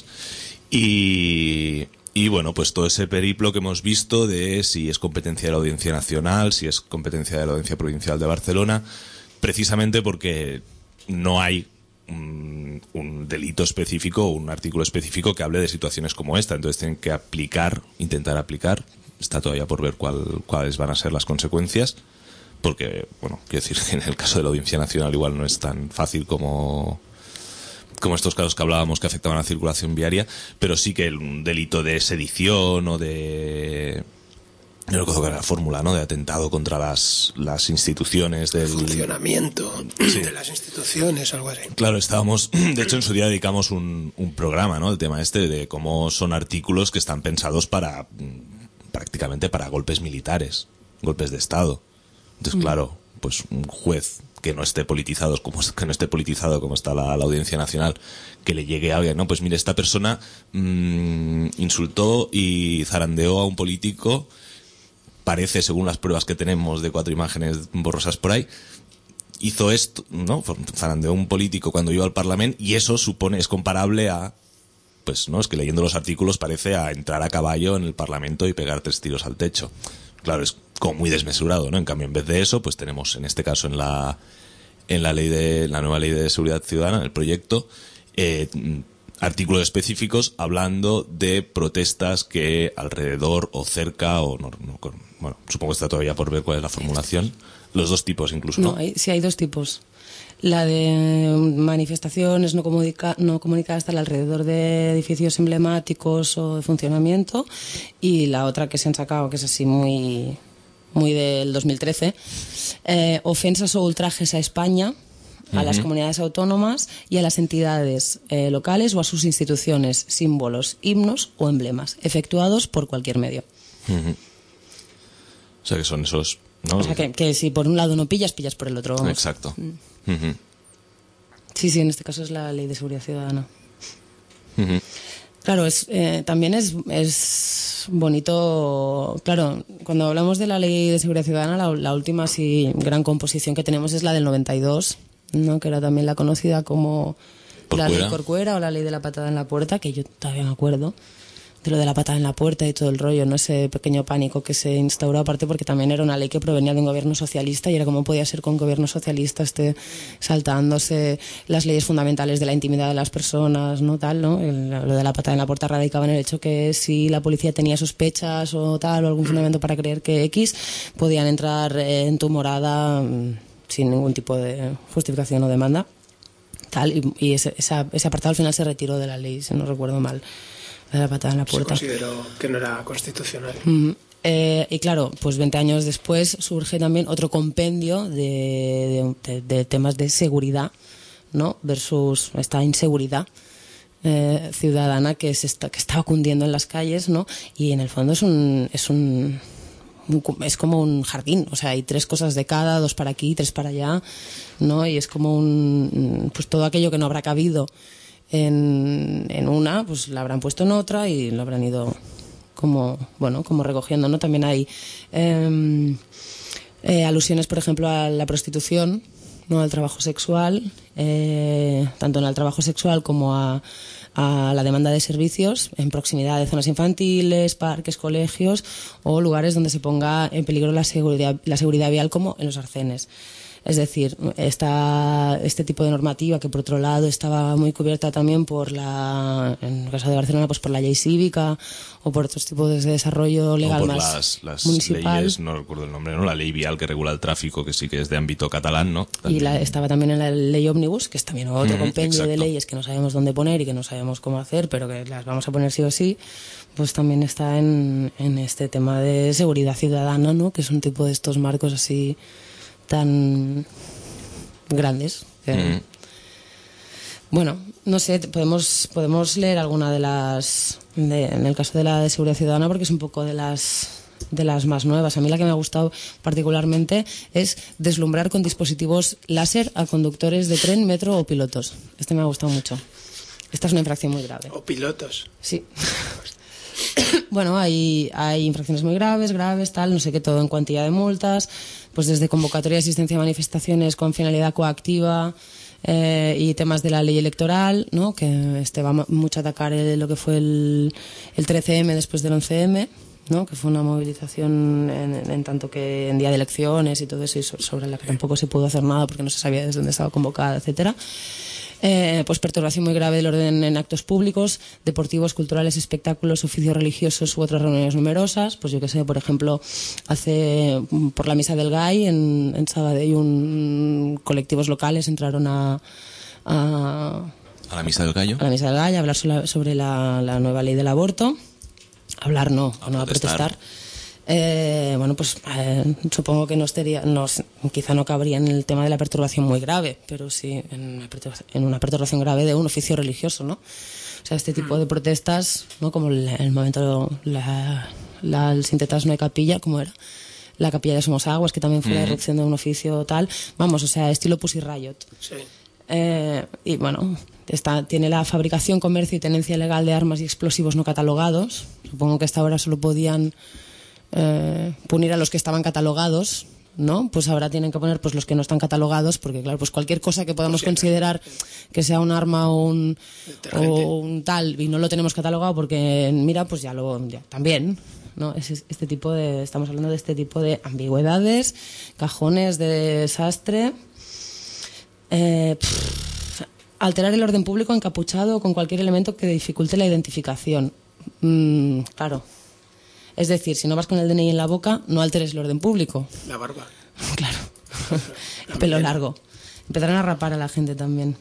Y, y bueno, pues todo ese periplo que hemos visto de si es competencia de la Audiencia Nacional, si es competencia de la Audiencia Provincial de Barcelona, precisamente porque no hay un, un delito específico o un artículo específico que hable de situaciones como esta. Entonces tienen que aplicar, intentar aplicar. Está todavía por ver cuál, cuáles van a ser las consecuencias. Porque, bueno, quiero decir que en el caso de la Audiencia Nacional igual no es tan fácil como, como estos casos que hablábamos que afectaban a la circulación viaria, pero sí que un delito de sedición o de... No recuerdo cuál era la fórmula, ¿no? De atentado contra las, las instituciones del... funcionamiento Sí. de las instituciones, algo así. Claro, estábamos... De hecho, en su día dedicamos un, un programa, ¿no? El tema este de cómo son artículos que están pensados para... prácticamente para golpes militares, golpes de Estado. Entonces, claro, pues un juez que no esté politizado como que no esté politizado como está la, la Audiencia Nacional, que le llegue a alguien, no, pues mire, esta persona mmm, insultó y zarandeó a un político, parece, según las pruebas que tenemos de cuatro imágenes borrosas por ahí, hizo esto, ¿no? Zarandeó a un político cuando iba al Parlamento, y eso supone, es comparable a, pues, ¿no? Es que leyendo los artículos parece a entrar a caballo en el Parlamento y pegar tres tiros al techo. Claro, es como muy desmesurado, ¿no? En cambio, en vez de eso, pues tenemos, en este caso, en la en la ley de la nueva ley de seguridad ciudadana, el proyecto, eh, artículos específicos hablando de protestas que alrededor o cerca o no, no bueno, supongo que está todavía por ver cuál es la formulación, los dos tipos incluso, ¿no? No, hay, sí hay dos tipos. La de manifestaciones no, comunica, no comunicadas tal alrededor de edificios emblemáticos o de funcionamiento, y la otra que se han sacado, que es así muy, muy del dos mil trece, eh, ofensas o ultrajes a España, a las comunidades autónomas y a las entidades eh, locales o a sus instituciones, símbolos, himnos o emblemas, efectuados por cualquier medio. Uh-huh. O sea que son esos, ¿no? O sea que, que si por un lado no pillas, pillas por el otro. Vamos. Exacto. Mm. Uh-huh. Sí, sí, en este caso es la Ley de Seguridad Ciudadana. Uh-huh. Claro, es, eh, también es, es bonito, claro, cuando hablamos de la Ley de Seguridad Ciudadana, la, la última sí, gran composición que tenemos es la del noventa y dos, ¿no? Que era también la conocida como la Ley Corcuera o la Ley de la patada en la puerta, que yo todavía me acuerdo de lo de la patada en la puerta y todo el rollo, ¿no? Ese pequeño pánico que se instauró, aparte porque también era una ley que provenía de un gobierno socialista, y era como podía ser con un gobierno socialista esté saltándose las leyes fundamentales de la intimidad de las personas, ¿no? Tal, ¿no? El, lo de la patada en la puerta radicaba en el hecho que si la policía tenía sospechas o tal, o algún fundamento para creer que X, podían entrar en tu morada sin ningún tipo de justificación o demanda, tal, y, y ese, esa, ese apartado al final se retiró de la ley, si no recuerdo mal, de la patada en la puerta. Se consideró que no era constitucional. Mm, eh, y claro, pues veinte años después surge también otro compendio de, de, de, de temas de seguridad, ¿no? Versus esta inseguridad eh, ciudadana que se está, que estaba cundiendo en las calles, ¿no? Y en el fondo es un es un es como un jardín, o sea, hay tres cosas de cada, dos para aquí, tres para allá, ¿no? Y es como un, pues todo aquello que no habrá cabido en, en una, pues la habrán puesto en otra y lo habrán ido como, bueno, como recogiendo, ¿no? También hay eh, eh, alusiones, por ejemplo, a la prostitución, ¿no? Al trabajo sexual, eh, tanto en el trabajo sexual como a a la demanda de servicios en proximidad de zonas infantiles, parques, colegios o lugares donde se ponga en peligro la seguridad, la seguridad vial, como en los arcenes. Es decir, esta, este tipo de normativa, que por otro lado estaba muy cubierta también por la, en el caso de Barcelona, pues por la ley cívica o por otros tipos de desarrollo legal o por más las, las municipal. Leyes, no recuerdo el nombre, ¿no? La ley vial que regula el tráfico, que sí que es de ámbito catalán, ¿no? También. Y la, estaba también en la ley ómnibus, que es también otro Mm, compendio exacto. de leyes que no sabemos dónde poner y que no sabemos cómo hacer, pero que las vamos a poner sí o sí. Pues también está en, en este tema de seguridad ciudadana, ¿no? Que es un tipo de estos marcos así tan grandes. Que, Mm. Bueno, no sé, podemos podemos leer alguna de las de, en el caso de la de seguridad ciudadana, porque es un poco de las de las más nuevas. A mí la que me ha gustado particularmente es deslumbrar con dispositivos láser a conductores de tren, metro o pilotos. Este me ha gustado mucho. Esta es una infracción muy grave. O pilotos. Sí. Bueno, hay, hay infracciones muy graves, graves, tal, no sé qué, todo en cuantía de multas, pues desde convocatoria y asistencia a manifestaciones con finalidad coactiva eh, y temas de la ley electoral, ¿no? Que este va mucho a atacar el- lo que fue el, el trece eme después del once eme, ¿no? Que fue una movilización en, en tanto que en día de elecciones y todo eso, y so- sobre la que tampoco se pudo hacer nada porque no se sabía desde dónde estaba convocada, etcétera. Eh, pues perturbación muy grave del orden en actos públicos, deportivos, culturales, espectáculos, oficios religiosos u otras reuniones numerosas. Pues yo que sé, por ejemplo, hace mm, por la misa del Gay en, en Sabadell, un, colectivos locales entraron a, a, A la misa del gallo. a la misa del Gay a hablar sobre, sobre la, la nueva ley del aborto. Hablar no, A no a protestar. protestar. Eh, bueno, pues eh, supongo que no estaría, no, quizá no cabría en el tema de la perturbación muy grave, pero sí en una perturbación, en una perturbación grave de un oficio religioso, ¿no? O sea, este tipo de protestas, ¿no? Como el, el momento, la, la, el Sintetas no hay capilla, ¿cómo era? La capilla de Somos Aguas, que también fue la irrupción de un oficio tal. Vamos, o sea, estilo Pussy Riot. Sí. Eh, y bueno, está, tiene la fabricación, comercio y tenencia legal de armas y explosivos no catalogados. Supongo que hasta ahora solo podían eh, punir a los que estaban catalogados, ¿no? Pues ahora tienen que poner pues los que no están catalogados, porque claro, pues cualquier cosa que podamos considerar que sea un arma o un, o un tal y no lo tenemos catalogado porque mira, pues ya lo ya, también, ¿no? Es este tipo de, estamos hablando de este tipo de ambigüedades, cajones de desastre. Eh, pff, Alterar el orden público encapuchado o con cualquier elemento que dificulte la identificación. Mm, claro. Es decir, si no vas con el D N I en la boca, no alteres el orden público. La barba. Claro. El pelo largo. Empezarán a rapar a la gente también.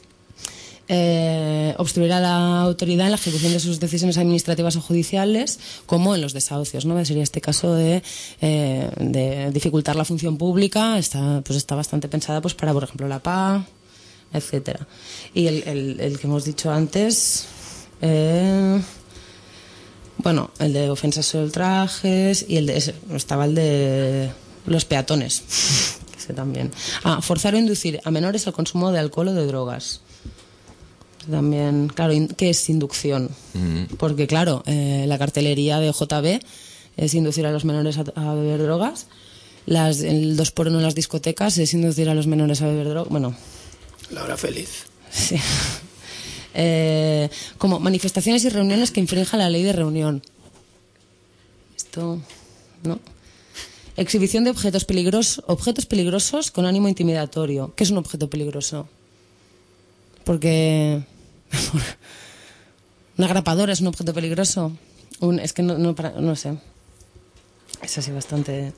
Eh, obstruir a la autoridad en la ejecución de sus decisiones administrativas o judiciales, como en los desahucios, ¿no? Sería este caso de, eh, de dificultar la función pública. Está, pues está bastante pensada pues para, por ejemplo, la P A, etcétera. Y el, el, el que hemos dicho antes, eh, bueno, el de ofensas o ultrajes, y el de ese, estaba el de los peatones, ese también. Ah, forzar o inducir a menores al consumo de alcohol o de drogas. También, claro, ¿qué es inducción? Mm. Porque, claro, eh, la cartelería de J B es inducir a los menores a, a beber drogas. Las, el dos por uno en las discotecas es inducir a los menores a beber drogas. Bueno. La hora feliz. Sí. Eh, como manifestaciones y reuniones que infrinjan la ley de reunión. Esto, ¿no? Exhibición de objetos peligrosos, objetos peligrosos con ánimo intimidatorio. ¿Qué es un objeto peligroso? Porque una grapadora es un objeto peligroso. Un, es que no, no, no sé. Es así bastante.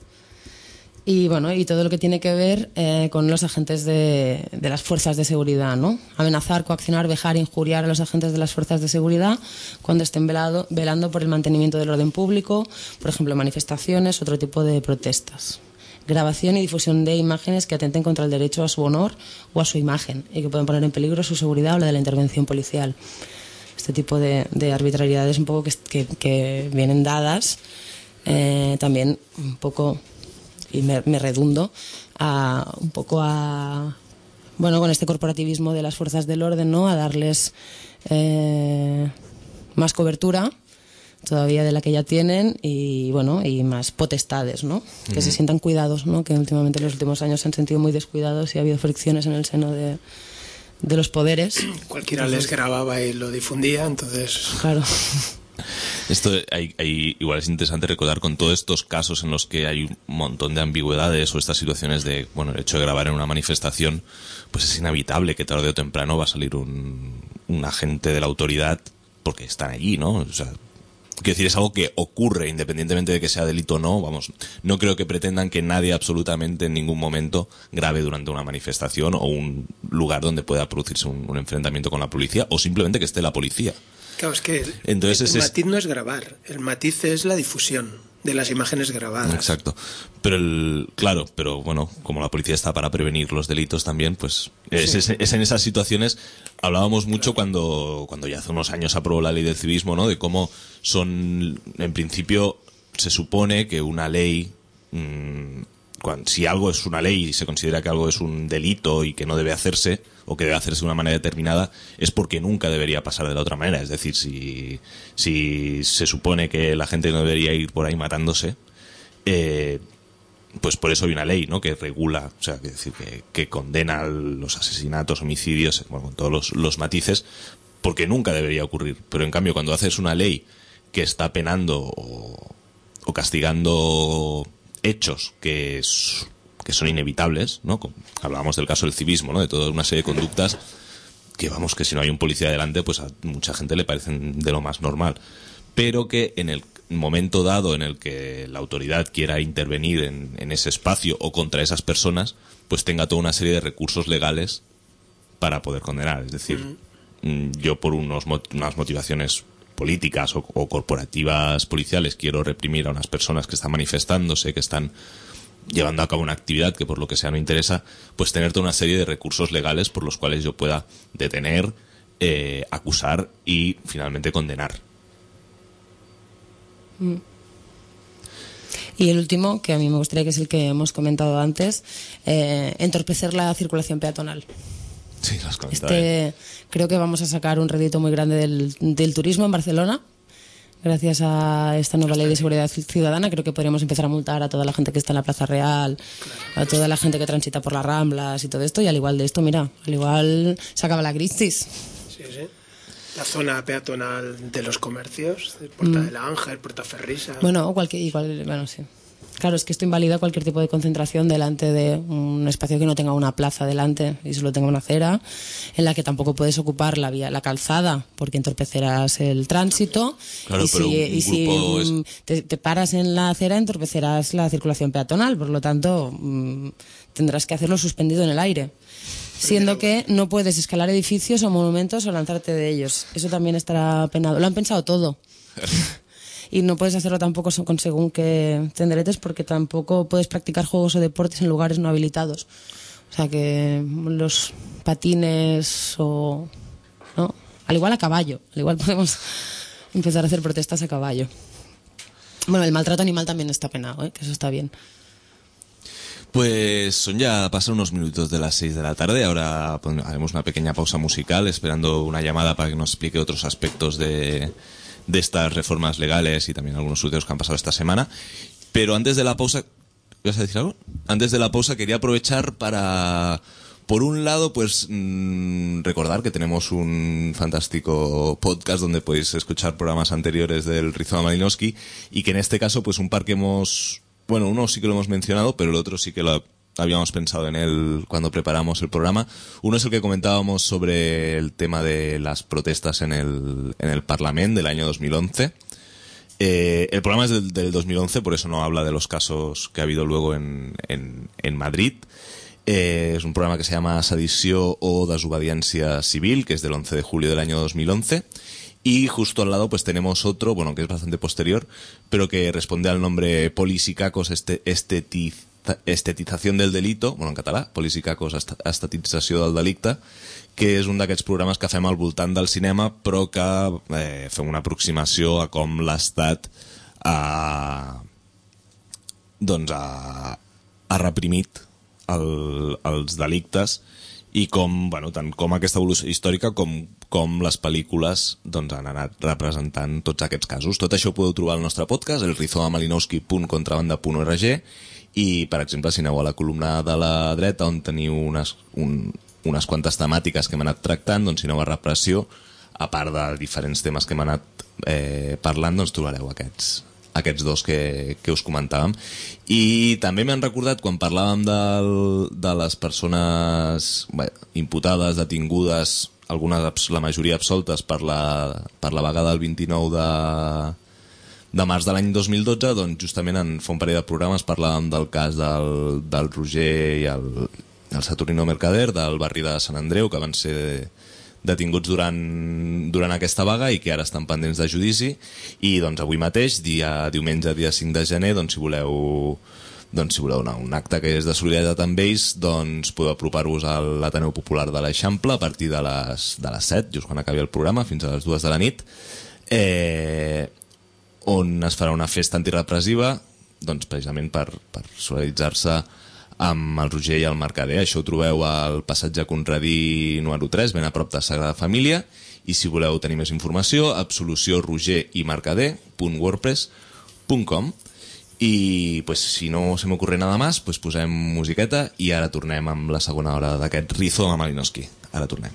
Y bueno, y todo lo que tiene que ver eh, con los agentes de, de las fuerzas de seguridad, ¿no? Amenazar, coaccionar, vejar, injuriar a los agentes de las fuerzas de seguridad cuando estén velado, velando por el mantenimiento del orden público, por ejemplo, manifestaciones, otro tipo de protestas. Grabación y difusión de imágenes que atenten contra el derecho a su honor o a su imagen y que pueden poner en peligro su seguridad o la de la intervención policial. Este tipo de, de arbitrariedades un poco que, que, que vienen dadas eh, también un poco, y me, me redundo, a, un poco a, bueno, con este corporativismo de las fuerzas del orden, ¿no? A darles eh, más cobertura todavía de la que ya tienen y bueno, y más potestades, ¿no? Que mm. se sientan cuidados, ¿no? Que últimamente en los últimos años se han sentido muy descuidados y ha habido fricciones en el seno de, de los poderes. Cualquiera entonces, les grababa y lo difundía, entonces... Claro. Esto hay, hay, igual es interesante recordar con todos estos casos en los que hay un montón de ambigüedades o estas situaciones de, bueno, el hecho de grabar en una manifestación, pues es inevitable que tarde o temprano va a salir un, un agente de la autoridad porque están allí, ¿no? O sea, quiero decir, es algo que ocurre independientemente de que sea delito o no. Vamos, no creo que pretendan que nadie absolutamente en ningún momento grabe durante una manifestación o un lugar donde pueda producirse un, un enfrentamiento con la policía o simplemente que esté la policía. Claro, es que el, Entonces, el es, matiz no es grabar, el matiz es la difusión de las imágenes grabadas. Exacto. Pero el, claro, pero bueno, como la policía está para prevenir los delitos también, pues es, sí. es, es en esas situaciones. Hablábamos mucho claro. cuando, cuando ya hace unos años aprobó la ley del civismo, ¿no? De cómo son, en principio, se supone que una ley, mmm, cuando, si algo es una ley y se considera que algo es un delito y que no debe hacerse, o que debe hacerse de una manera determinada, es porque nunca debería pasar de la otra manera. Es decir, si, si se supone que la gente no debería ir por ahí matándose, eh, pues por eso hay una ley, ¿no? Que regula, o sea, que decir, que, que condena los asesinatos, homicidios, bueno, con todos los, los matices, porque nunca debería ocurrir. Pero en cambio, cuando haces una ley que está penando o, o castigando hechos que es, que son inevitables, ¿no? Como hablábamos del caso del civismo, ¿no? De toda una serie de conductas que, vamos, que si no hay un policía delante, pues a mucha gente le parecen de lo más normal. Pero que en el momento dado en el que la autoridad quiera intervenir en, en ese espacio o contra esas personas, pues tenga toda una serie de recursos legales para poder condenar. Es decir, mm. yo por unos, unas motivaciones políticas o, o corporativas policiales quiero reprimir a unas personas que están manifestándose, que están llevando a cabo una actividad que por lo que sea no interesa, pues tener toda una serie de recursos legales por los cuales yo pueda detener, eh, acusar y finalmente condenar. Mm. Y el último, que a mí me gustaría que es el que hemos comentado antes, eh, entorpecer la circulación peatonal. Sí, lo has comentado. Este, creo que vamos a sacar un rédito muy grande del, del turismo en Barcelona. Gracias a esta nueva ley de seguridad ciudadana, creo que podríamos empezar a multar a toda la gente que está en la Plaza Real, a toda la gente que transita por las Ramblas y todo esto. Y al igual de esto, mira, al igual se acaba la crisis. Sí, sí. La zona peatonal de los comercios, Puerta mm. de la Ángel, Puerta Ferrisa. Bueno, cualquier, igual, bueno, sí. Claro, es que esto invalida cualquier tipo de concentración delante de un espacio que no tenga una plaza delante y solo tenga una acera, en la que tampoco puedes ocupar la vía, la calzada, porque entorpecerás el tránsito. Claro, y pero si, un y si grupo es- mm, te, te paras en la acera, entorpecerás la circulación peatonal. Por lo tanto, mm, tendrás que hacerlo suspendido en el aire. Siendo que no puedes escalar edificios o monumentos o lanzarte de ellos. Eso también estará penado. Lo han pensado todo. Y no puedes hacerlo tampoco con según qué tenderetes, porque tampoco puedes practicar juegos o deportes en lugares no habilitados. O sea que los patines o... ¿no? Al igual a caballo. Al igual podemos empezar a hacer protestas a caballo. Bueno, el maltrato animal también está penado, ¿eh? Que eso está bien. Pues son ya, pasan unos minutos de las seis de la tarde. Ahora pues, haremos una pequeña pausa musical esperando una llamada para que nos explique otros aspectos de, de estas reformas legales y también algunos sucesos que han pasado esta semana. Pero antes de la pausa... ¿Vas a decir algo? Antes de la pausa quería aprovechar para... Por un lado, pues mmm, recordar que tenemos un fantástico podcast donde podéis escuchar programas anteriores del Rizoma Malinowski y que en este caso, pues un par que hemos... Bueno, uno sí que lo hemos mencionado, pero el otro sí que lo habíamos pensado en él cuando preparamos el programa. Uno es el que comentábamos sobre el tema de las protestas en el, en el Parlament del año dos mil once. Eh, el programa es del, del dos mil once, por eso no habla de los casos que ha habido luego en, en, en Madrid. Eh, es un programa que se llama Sedició o Desobediència Civil, que es del once de julio del año dos mil once. Y justo al lado pues tenemos otro, bueno, que es bastante posterior, pero que responde al nombre Polisicacos este, estetiz, Estetización del Delito, bueno, en català, Polisicacos Estatització del Delicte, que és un d'aquests programes que fem al voltant del cinema, però que eh, fem una aproximació a com l'Estat ha, doncs ha, ha reprimit el, els delictes i com, bueno, tant com aquesta evolució històrica com, com les pel·lícules doncs, han anat representant tots aquests casos. Tot això ho podeu trobar al nostre podcast, el rizoma malinowski punt contrabanda punt org, i, per exemple, si aneu a la columna de la dreta, on teniu unes, un, unes quantes temàtiques que hem anat tractant, doncs si aneu a repressió, a part de diferents temes que hem anat eh, parlant, doncs trobareu aquests, aquests dos que, que us comentàvem. I també m'han recordat quan parlàvem del, de les persones bé, imputades, detingudes, algunes, la majoria absoltes per la, per la vaga del vint-i-nou de, de març de l'any dos mil dotze, doncs justament en fa un parell de programes parlàvem del cas del, del Roger i el, el Saturnino Mercader del barri de Sant Andreu, que van ser detinguts durant, durant aquesta vaga i que ara estan pendents de judici. I doncs avui mateix, dia diumenge, dia cinc de gener, doncs si voleu doncs si voleu anar a un acte que és de solidaritat amb ells, doncs podeu apropar-vos a l'Ateneu Popular de l'Eixample a partir de les, de les set, just quan acabi el programa, fins a les dues de la nit, eh, on es farà una festa antirepressiva, doncs precisament per, per solidaritzar-se amb el Roger i el Mercader. Això ho trobeu al passatge Conradí número tres, ben a prop de Sagrada Família, i si voleu tenir més informació, absolució roger i mercader punt wordpress punt com. I pues, si no se m'ocorre nada más, pues posem musiqueta i ara tornem amb la segona hora d'aquest Rizoma Malinowski. Ara tornem.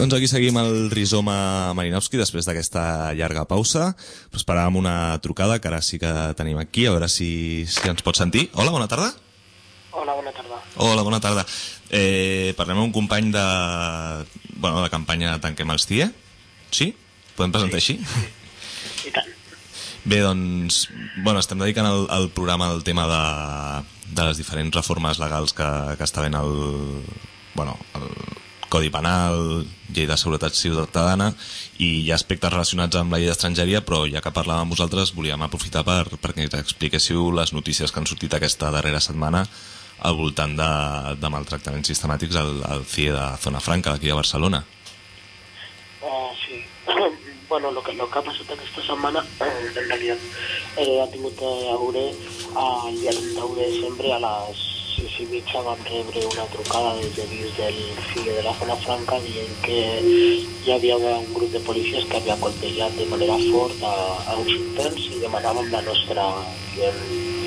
Doncs aquí seguim el Rizoma Malinowski després d'aquesta llarga pausa. Però esperàvem una trucada que ara sí que tenim aquí, a veure si, si ens pot sentir. Hola, bona tarda. Hola, bona tarda. Hola, bona tarda. Eh, parlem amb un company de, bueno, de campanya Tanquem els C I E. Sí? Podem presentar Sí, així? sí. I tant. Bé, doncs, bueno, estem dedicant el, el programa al tema de, de les diferents reformes legals que, que està havent el, bueno, el Codi Penal, Llei de Seguretat Ciutadana, i hi ha aspectes relacionats amb la llei d'estrangeria, però ja que parlàvem amb vosaltres volíem aprofitar per, perquè ens expliquéssiu les notícies que han sortit aquesta darrera setmana al voltant de, de maltractaments sistemàtics al, al C I E de Zona Franca, d'aquí a Barcelona. Uh, sí. Bueno, lo que, lo que ha passat aquesta setmana, eh, en realitat, eh, ha tingut a veure uh, el dia trenta-u de desembre a les sis i mitja vam rebre una trucada des de dins del C I E de la Zona Franca dient que hi havia un grup de policies que havia colpejat de manera forta a, a uns interns i demanàvem la nostra, diguem,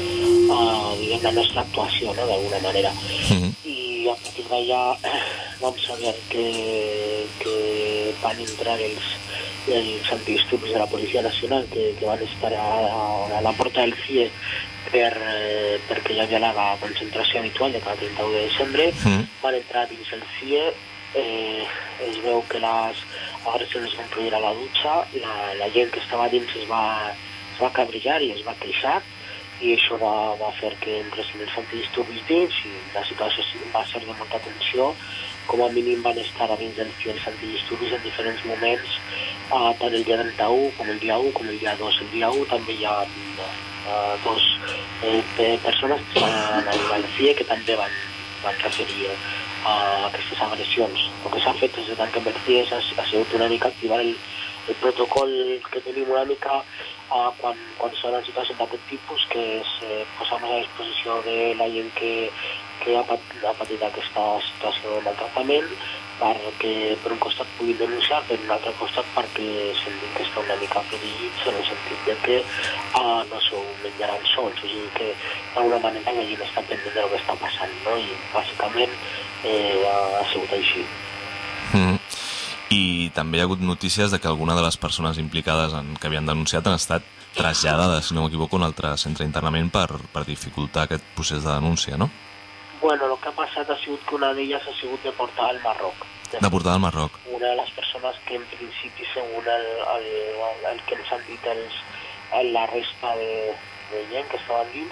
uh, diguem, la nostra actuació, no?, d'alguna manera. Mm-hmm. I a partir d'allà vam saber que, que van entrar els els antidisturbis de la Policia Nacional que, que van estar a, a, a la porta del C I E per, eh, perquè hi havia la concentració habitual de cada trenta-u de desembre. Mm. Van entrar dins el C I E, eh, es veu que les agressions es van produir a la dutxa, la, la gent que estava dins es va, es va cabrillar i es va queixar, i això va, va fer que entressin els antidisturbis dins i la situació va ser de molta tensió. Com a mínim van estar a dins del C I E els antidisturbis en diferents moments, uh, tant el dia trenta-u com el dia u com el dia dos. El dia u també hi ha uh, dos eh, persones que estan al C I E que també van, van referir a aquestes agressions. El que s'ha fet des de Tanquem el C I E ha, ha sigut una mica activar el, el protocol que tenim una mica uh, quan, quan són en situacions d'aquest tipus, que és eh, posar a disposició de la gent que que ha patit, ha patit aquesta situació de maltractament perquè per un costat puguin denunciar, per un altre costat perquè sentim que està una mica protegits en el sentit de que uh, no s'ho menjaran sols, o sigui que d'alguna manera la gent està pendent de lo que està passant, no? I bàsicament eh, ha sigut així. Mm. I també hi ha hagut notícies de que alguna de les persones implicades en, que havien denunciat han estat traslladades, si no m'equivoco, a un altre centre d'internament per, per dificultar aquest procés de denúncia, no? Bueno, el que ha passat ha sigut que una d'elles ha sigut deportada al Marroc. Deportada al Marroc. Una de les persones que en principi, segons el, el, el, el que ens han dit els, la resta de, de gent que estaven dins,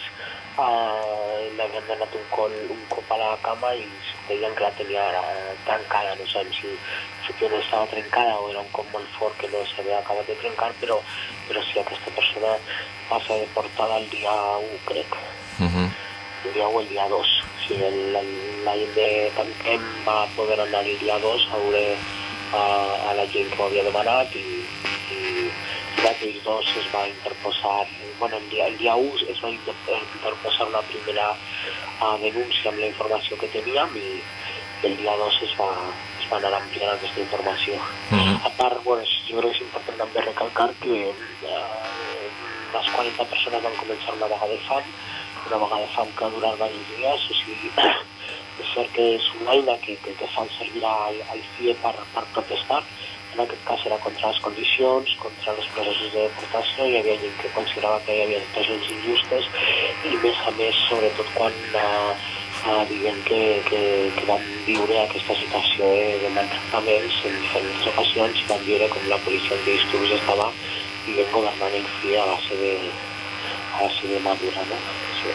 uh, l'havien donat un, col, un cop a la cama i deien que la tenia trencada. No sabem si efectivament estava trencada o era un cop molt fort que no s'havia acabat de trencar, però, però sí, aquesta persona va ser deportada el dia u, crec. Uh-huh. El dia u o el dia dos. O sigui, el, el, la gent de Tanquem va poder anar el dia dos a veure a, a la gent que ho havia demanat i, i, i d'aquells dos es va interposar, bueno, el dia, el dia u es va interposar una primera uh, denúncia amb la informació que teníem i el dia dos es va, es va anar ampliant aquesta informació. Mm-hmm. A part, bueno, jo crec que és important també recalcar que uh, les quaranta persones van començar una vaga de fam, una vaga de fam que ha durat diversos dies, o sigui, és cert que és una eina que, que, que fan servir al, al C I E per, per protestar. En aquest cas era contra les condicions, contra els processos de deportació, hi havia gent que considerava que hi havia situacions injustes i més a més, sobretot quan uh, uh, diguem que, que, que van viure aquesta situació eh, de maltractaments en diferents ocasions i van viure com la policia antidisturbis estava diguem, governant el C I E a base de, a base de madura, no? Sí.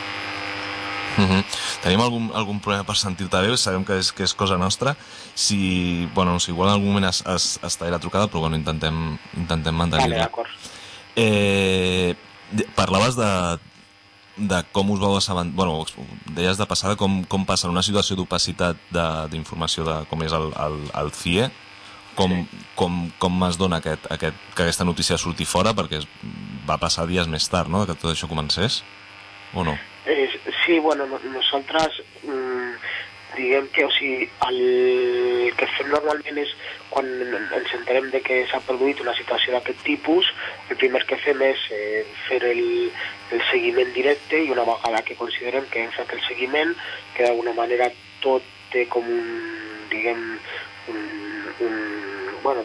Uh-huh. Tenim algun, algun problema per sentir-te bé, sabem que és, que és cosa nostra. Si, bueno, no sé, igual en algun moment es, es, es talla la trucada, però bueno, intentem, intentem mantenir-la. Vale, d'acord. Eh, parlaves de, de com us vau assabentar, bueno, deies de passada com, com passa en una situació d'opacitat d'informació de, de com és el, el, el C I E, com, sí. com, com es dona aquest, aquest, que aquesta notícia surti fora, perquè es, va passar dies més tard, no?, que tot això comencés, o no? Eh, sí, bueno, nosaltres mmm, diguem que, o sigui, el que fem normalment és quan ens enterem de que s'ha produït una situació d'aquest tipus, el primer que fem és eh, fer el, el seguiment directe i una vegada que considerem que hem fet el seguiment, que d'alguna manera tot té com un, diguem, un, un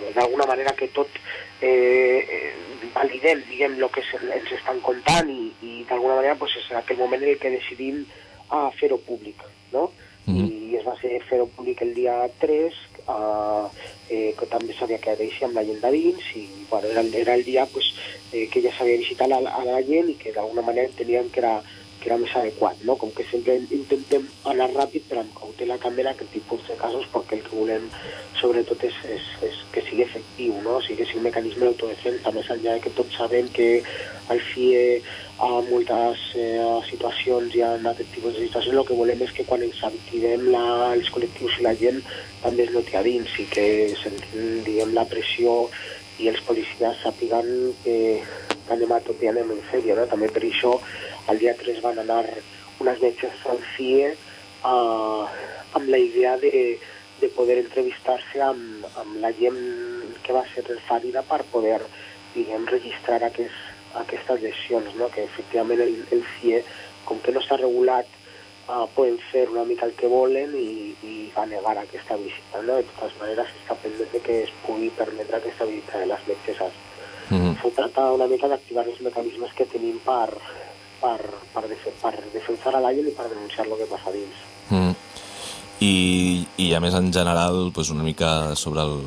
d'alguna manera que tot eh, eh, validem, diguem, el que se, ens estan contant i, i d'alguna manera pues, és en aquell moment en el que decidim a fer-ho públic, no? Mm-hmm. I es va ser fer-ho públic el dia tres, uh, eh, que també s'havia quedat així amb la gent de dins, i bueno, era, era el dia pues, eh, que ja s'havia visitat a, a la gent i que d'alguna manera teníem que era que era més adequat, no? Com que sempre intentem anar ràpid però amb cautela també en aquest tipus de casos perquè el que volem sobretot és, és, és que sigui efectiu, no? O sigui que sigui un mecanisme d'autodefensa, més enllà que tots sabem que al C I E a moltes eh, situacions i en aquest tipus de situacions el que volem és que quan ens activem la, els col·lectius i la gent també es noti a dins i que sentim, diguem, la pressió i els policies sàpiguen que anem a tope i anem en sèrio, no? També per això el dia tres van anar unes metges al C I E uh, amb la idea de, de poder entrevistar-se amb, amb la gent que va ser referida per poder, diguem, registrar aquest, aquestes lesions, no? Que efectivament el, el C I E, com que no està regulat, uh, poden fer una mica el que volen i, i va negar aquesta visita, no? De totes maneres està pendent de que es pugui permetre aquesta visita de les metgesses. Mm-hmm. Se trata una mica d'activar els mecanismes que tenim per Per, per, defen per defensar a la gent i per denunciar el que passa dins. Mm. I, I a més en general pues, una mica sobre el,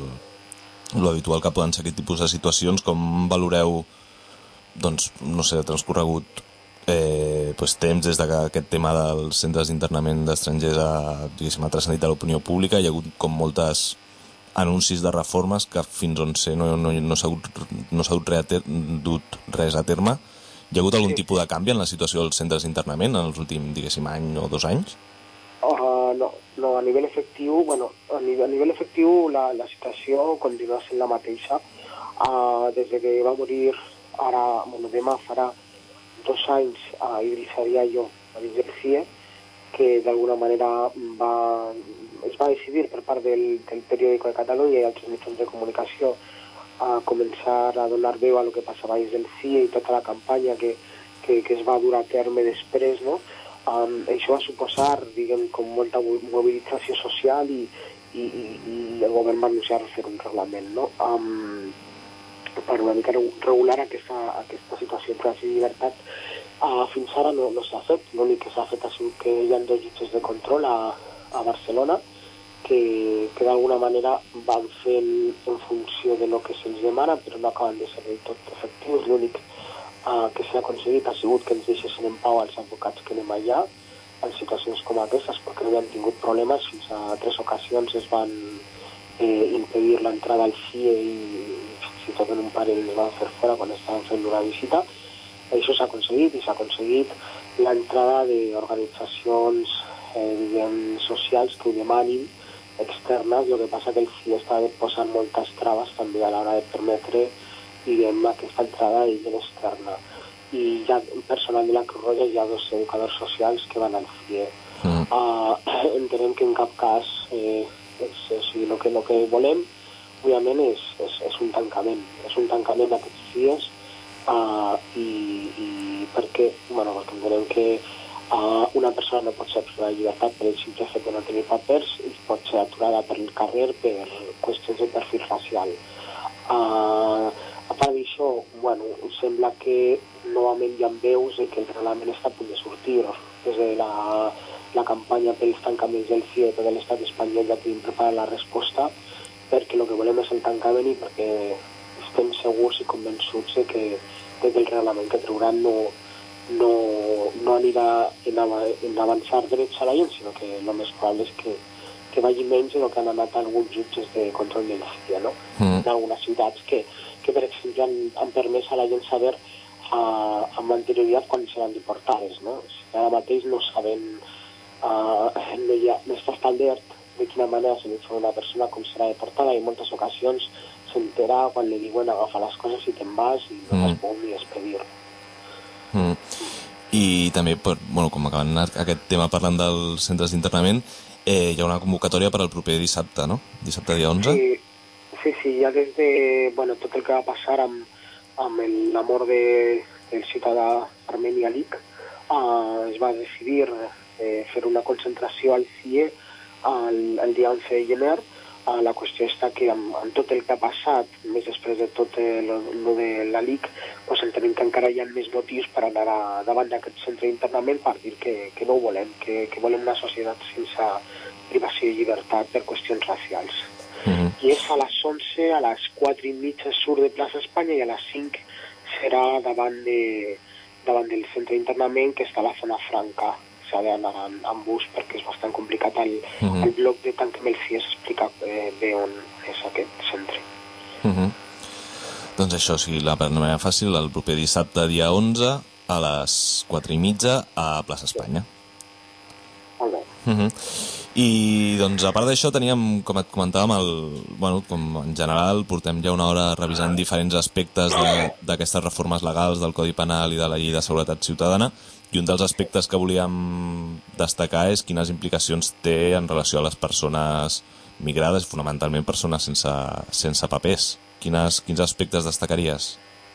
lo habitual que poden ser aquest tipus de situacions, com valoreu doncs, no sé, transcorregut eh, pues, temps des de que aquest tema dels centres d'internament d'estrangers ha, diguéssim, ha transcendit a l'opinió pública, hi ha hagut com moltes anuncis de reformes que fins on sé no, no, no s'ha no dut res a terme. Hi ha hagut algun sí. tipus de canvi en la situació dels centres d'internament en els últims, diguéssim, any o dos anys? Uh, no, no, a nivell efectiu, bueno, a nivell, a nivell efectiu la, la situació continua sent la mateixa. Uh, des que va morir, ara, bueno, demà farà dos anys a Idris Diallo, a dins del C I E, que d'alguna manera va, es va decidir per part del, del periòdico de Catalunya i altres mitjans de comunicació a començar a donar veu a lo que passava dins del C I E i tota la campanya que, que, que es va dur a terme després, no? Um, això va suposar, diguem, com molta mobilització social i, i, i el govern va anunciar fer un reglament, no? Um, per una mica regular aquesta, aquesta situació de classe i llibertat. Uh, fins ara no, no s'ha fet, l'únic que s'ha fet ha sigut que hi ha dos jutges de control a, a Barcelona que, que d'alguna manera van fent en funció de lo que se'ls demana, però no acaben de ser del tot efectius. L'únic uh, que s'ha aconseguit ha sigut que ens deixessin en pau els advocats que anem allà en situacions com aquestes, perquè no hi han tingut problemes. Fins a tres ocasions es van eh, impedir l'entrada al C I E i fins i tot en un parell els van fer fora quan estaven fent una visita. Això s'ha aconseguit i s'ha aconseguit l'entrada d'organitzacions eh, diguem, socials que ho demanin, externes. El que passa que el C I E està posant moltes traves també a l'hora de permetre, diguem, aquesta entrada de gent externa. I hi ha personal de la Creu Roja, hi ha dos educadors socials que van al C I E. Mm. Uh, entenem que en cap cas eh, és, o sigui, el que, lo que volem, òbviament, és, és, és un tancament. És un tancament d'aquests C I Es uh, i, i per què? Bueno, perquè entenem que Uh, una persona no pot ser privada de llibertat per el simple fet de no tenir papers i pot ser aturada per el carrer per qüestions de perfil racial. Uh, a part d'això, bueno, sembla que novament hi ha veus que el reglament està a punt de sortir. Des de la, la campanya pels tancaments del C I E de l'estat espanyol ja tenim preparat la resposta, perquè el que volem és el tancament i perquè estem segurs i convençuts de que, de que el reglament que trauran no no, no anirà en, av en avançar drets a la gent, sinó que el més probable és que, que vagi menys del que han anat alguns jutges de control del C I E, no? Mm. En algunes ciutats que, que per exemple, han, han permès a la gent saber uh, amb anterioritat quan seran deportades, no? O sigui, ara mateix no sabem, uh, no, hi ha, no està establert de quina manera se li fa una persona com serà deportada, i en moltes ocasions s'entera quan li diuen agafa les coses i te'n vas i no mm. es pot ni despedir. Mm. I també, per, bueno, com acabant aquest tema parlant dels centres d'internament, eh, hi ha una convocatòria per al proper dissabte, no? Dissabte dia onze? Sí, sí, sí, ja des de bueno, tot el que va passar amb, amb la mort de, del ciutadà armeni Alik, uh, es va decidir eh, fer una concentració al C I E el, el dia onze de gener, Uh, la qüestió està que amb, amb tot el que ha passat, més després de tot el lo de la L I C, pues entenem que encara hi ha més motius per anar a, davant d'aquest centre d'internament per dir que, que no ho volem, que, que volem una societat sense privació i llibertat per qüestions racials. Uh-huh. I és a les onze, a les quatre i mitja surt de plaça Espanya i a les cinc serà davant, de, davant del centre d'internament que està a la zona franca. S'ha d'anar en, en bus perquè és bastant complicat. El, uh-huh. el blog de Tanquem el C I E explica eh, bé on és aquest centre. Uh-huh. Doncs això, si la per manera fàcil, el proper dissabte, dia onze, a les quatre i mitja, a plaça Espanya. Molt bé. Uh-huh. I doncs a part d'això teníem, com et comentàvem, el, bueno, com en general portem ja una hora revisant diferents aspectes d'aquestes reformes legals del Codi Penal i de la Llei de Seguretat Ciutadana, i un dels aspectes que volíem destacar és quines implicacions té en relació a les persones migrades, fonamentalment persones sense, sense papers. Quines, quins aspectes destacaries?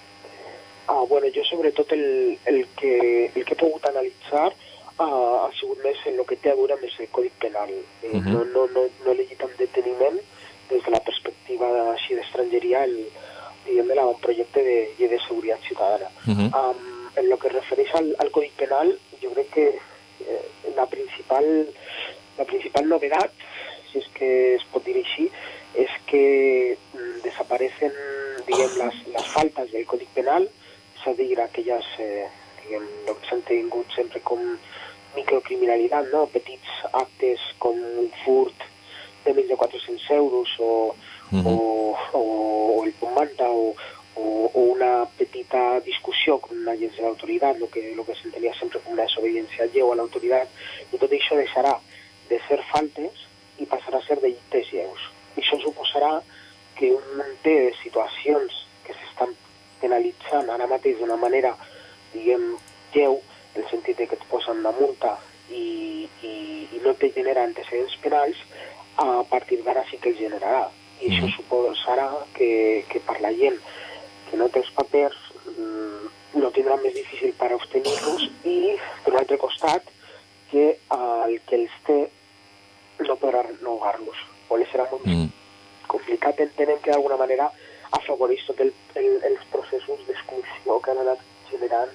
Ah, bueno, jo sobretot el, el, que, el que he pogut analitzar uh, ha sigut més en el que té a veure amb el Codi Penal. Eh, uh-huh. no, no, no, no he llegit amb deteniment des de la perspectiva de, així d'estrangeria el, diguem, l'avantprojecte de llei de seguretat ciutadana. Uh-huh. Um, en lo que es refereix al, al Codi Penal, jo crec que eh, la principal la principal novedat, si és que es pot dir així, és que mm, desaparecen, diguem, les, les faltes del Codi Penal, és a dir, aquelles, eh, diguem, el que s'han tingut sempre com microcriminalitat, no? Petits actes com un furt de menys de quatre-cents euros o, uh-huh. o, o, o el pomanta o O, o una petita discussió con una agència d'autoritat, el que, lo que s'entenia sempre com una desobediència lleu a l'autoritat, i tot això deixarà de ser faltes i passarà a ser delictes lleus. I això suposarà que un munt de situacions que s'estan penalitzant ara mateix d'una manera, diguem, lleu, en el sentit de que et posen una multa i, i, i no te genera antecedents penals, a partir d'ara sí que els generarà. I això suposarà que, que per la gent que no té els papers mm, no tindrà més difícil per obtenir-los i, per un altre costat, que uh, el que els té no podrà renovar-los. O li serà molt mm. complicat. Entenem que d'alguna manera afavoreix tot el, el, els processos d'exclusió que han anat generant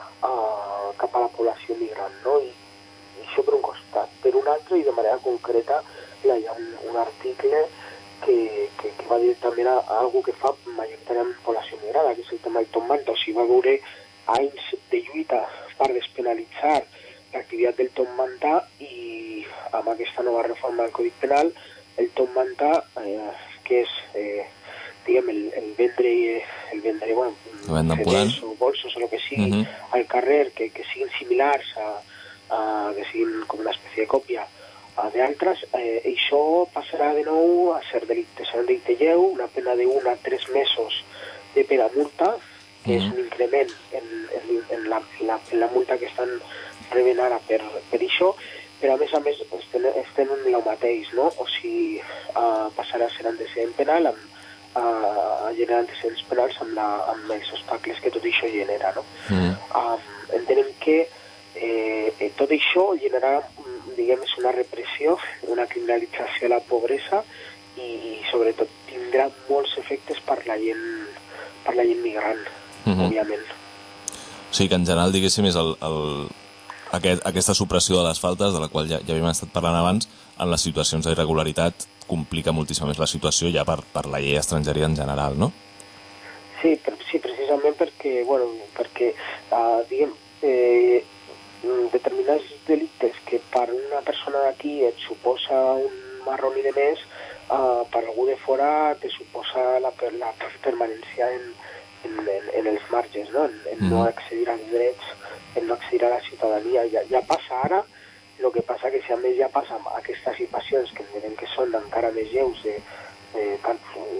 uh, cap a la població migrant, no? I, i això per un costat. Per un altre, i de manera concreta, hi ha un, un article Que, que, que va directament a, a algo que fa majoritàriament població migrada, que és el tema del Tom Manta. O sigui, va veure anys de lluita per despenalitzar l'activitat del Tom Manta i amb aquesta nova reforma del Codi Penal, el Tom Manta, eh, que és, eh, diguem, el, el vendre, el vendre, bueno, C Ds o bolsos o el que sigui, uh-huh. al carrer, que, que siguin similars a, a, que siguin com una espècie de còpia d'altres, eh, això passarà de nou a ser delicte, serà un delicte lleu, una pena d'un a tres mesos de pena multa, que mm. és un increment en, en, en, la, en, la, en la multa que estan rebent ara per, per això, però a més a més estem, estem en el mateix, no? O sigui, uh, passarà a ser antecedent penal, amb, uh, a generar antecedents penals amb, la, amb els obstacles que tot això genera, no? Mm. Um, entenem que eh, tot això generarà, diguem, és una repressió, una criminalització de la pobresa i, i sobretot tindrà molts efectes per la gent, per la gent migrant, mm-hmm. òbviament. O sigui que en general, diguéssim, és el, el, aquest, aquesta supressió de les faltes, de la qual ja, ja havíem estat parlant abans, en les situacions d'irregularitat complica moltíssim més la situació ja per, per la llei d'estrangeria en general, no? Sí, per, sí precisament perquè, bueno, perquè, uh, diguem, eh, determinats delictes que per una persona d'aquí et suposa un marroni de més, uh, per algú de fora te suposa la, la permanència en, en, en, en els marges, no? En, en mm. no accedir als drets, en no accedir a la ciutadania. Ja, ja passa ara, el que passa que si a més ja passa aquestes situacions que entenem que són encara més lleus, de, de, tant,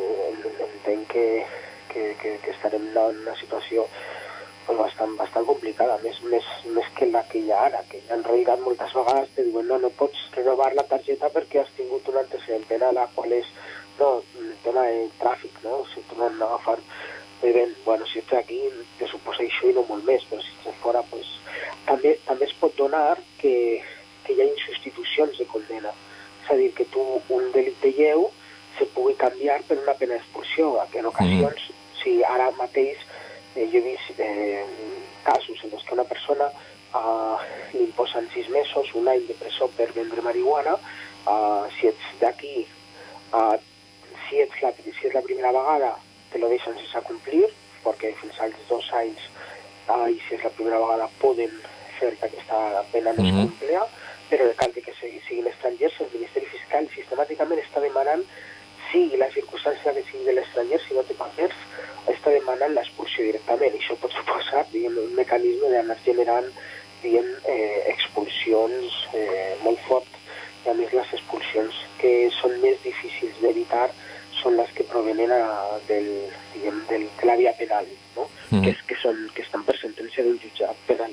entenc que, que, que, que estarem en una situació pues bastant, bastant complicada, més, més, més que la que hi ha ara, que en realitat moltes vegades te diuen no, no pots renovar la targeta perquè has tingut un antecedent penal, la qual és no, el tema de tràfic, no? Si tu no agafar bevent, bueno, si ets aquí te suposa això i no molt més, però si ets fora, pues, també, també es pot donar que, que hi ha substitucions de condena, és a dir, que tu un delicte lleu se pugui canviar per una pena d'expulsió, que en ocasions, mm. si ara mateix eh, jo he vist eh, casos en què una persona eh, li imposen sis mesos, un any de presó per vendre marihuana, eh, si ets d'aquí, eh, si, ets la, si és la primera vegada, te lo deixen sense complir, perquè fins als dos anys, eh, i si és la primera vegada, poden fer que aquesta pena no es Mhm. complea, però en el cas de que sigui- siguin estrangers, el Ministeri Fiscal sistemàticament està demanant, sigui la circumstància que sigui de l'estranger, si no té papers, està demanant l'expulsió directament. I això pot suposar, diguem, un mecanisme d'anar generant, diguem, eh, expulsions eh, molt fort. I a més les expulsions que són més difícils d'evitar són les que provenen a, del, diguem, del, de la via penal, no? Mhm. que, és, que, són, que estan per sentència d'un jutjat penal.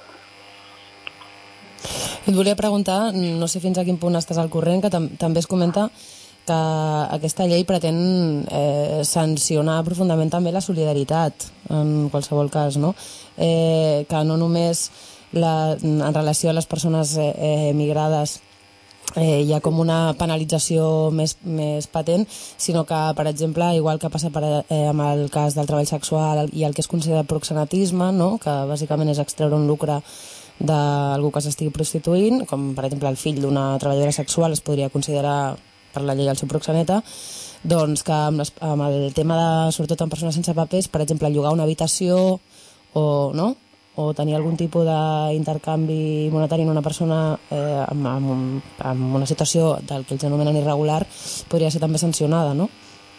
Et volia preguntar, no sé fins a quin punt estàs al corrent, que tam també es comenta que aquesta llei pretén eh, sancionar profundament també la solidaritat, en qualsevol cas, no? Eh, que no només la, en relació a les persones eh, eh, migrades eh, hi ha com una penalització més, més patent, sinó que, per exemple, igual que passa per, eh, amb el cas del treball sexual i el que es considera proxenetisme, no? Que bàsicament és extreure un lucre d'algú que s'estigui prostituint, com per exemple el fill d'una treballadora sexual es podria considerar per la llei el seu proxeneta, doncs que amb, les, amb el tema de, sobretot amb persones sense papers, per exemple, llogar una habitació o, no? o tenir algun tipus d'intercanvi monetari en una persona eh, amb, amb, amb una situació del que ells anomenen irregular, podria ser també sancionada, no?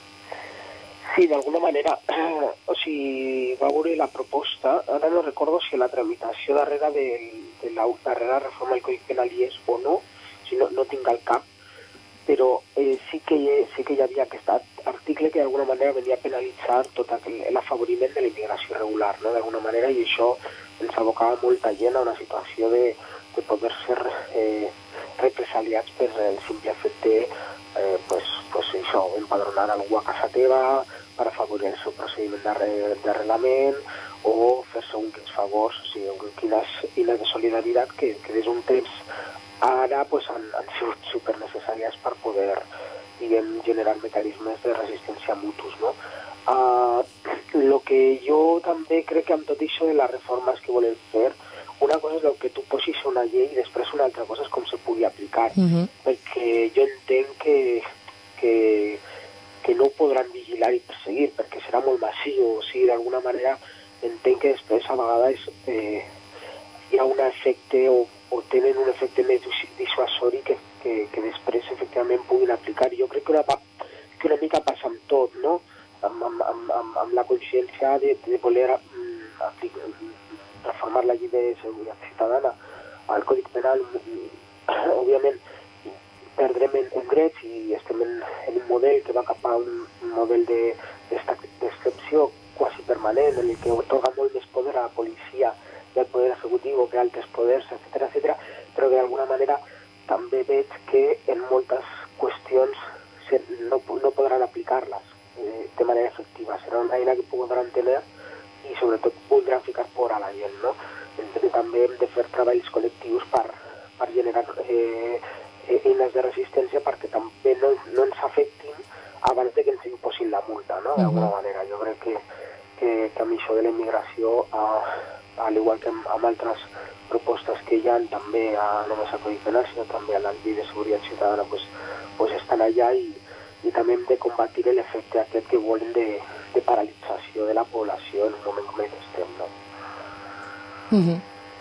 Sí, d'alguna manera, eh, o sigui, va veure la proposta, ara no recordo si la tramitació darrere de, de la darrera reforma del Codi Penal hi és o no, si no, no tinc al cap, però eh, sí, que hi, sí que hi havia aquest article que d'alguna manera venia a penalitzar tot l'afavoriment de la immigració irregular, no? D'alguna manera, i això ens abocava molta gent a una situació de, de poder ser eh, represaliats per el simple fet de eh, pues, pues això, empadronar algú a casa teva per afavorir el seu procediment d'arrelament o fer segons quins favors, o sigui, quines eines de solidaritat que, que des d'un temps ara pues, han, han sigut supernecessàries per poder, diguem, generar mecanismes de resistència mutus, no? Uh, lo que jo també crec que amb tot això de les reformes que volem fer, una cosa és el que tu posis una llei i després una altra cosa és com se pugui aplicar, Uh-huh. perquè jo entenc que, que, que no ho podran vigilar i perseguir, perquè serà molt massiu, o sigui, d'alguna manera entenc que després a vegades eh, hi ha un efecte o, o tenen un efecte més dissuasori que, que, que després efectivament puguin aplicar. I jo crec que una, que una mica passa amb tot, no? Amb, amb, amb, amb la consciència de, de voler mm, aplicar, reformar la llei de seguretat ciutadana al Codi Penal, òbviament perdrem en, en drets i estem en, en un model que va cap a un, un model d'excepció quasi permanent en el que otorga molt més poder a la policia i al poder executiu que altres poders, etcètera, etcètera, però que d'alguna manera també veig que en moltes qüestions se, no, no podran aplicar-les eh, de manera efectiva. Serà una eina que podran tenir i sobretot voldran ficar por a la gent, no? Entonces, també hem de fer treballs col·lectius per, per generar eh, eines de resistència perquè també no, no ens afectin abans de que ens imposin la multa, no? D'alguna uh-huh. manera. Jo crec que, que, que amb això de la immigració, eh, al igual que amb, amb altres propostes que hi ha també a, no només a Codi Penal, sinó també a la llei de seguretat ciutadana, pues, pues estan allà i, i també hem de combatir l'efecte aquest que volen de, de paralització de la població en un moment com el que estem, no? Uh-huh.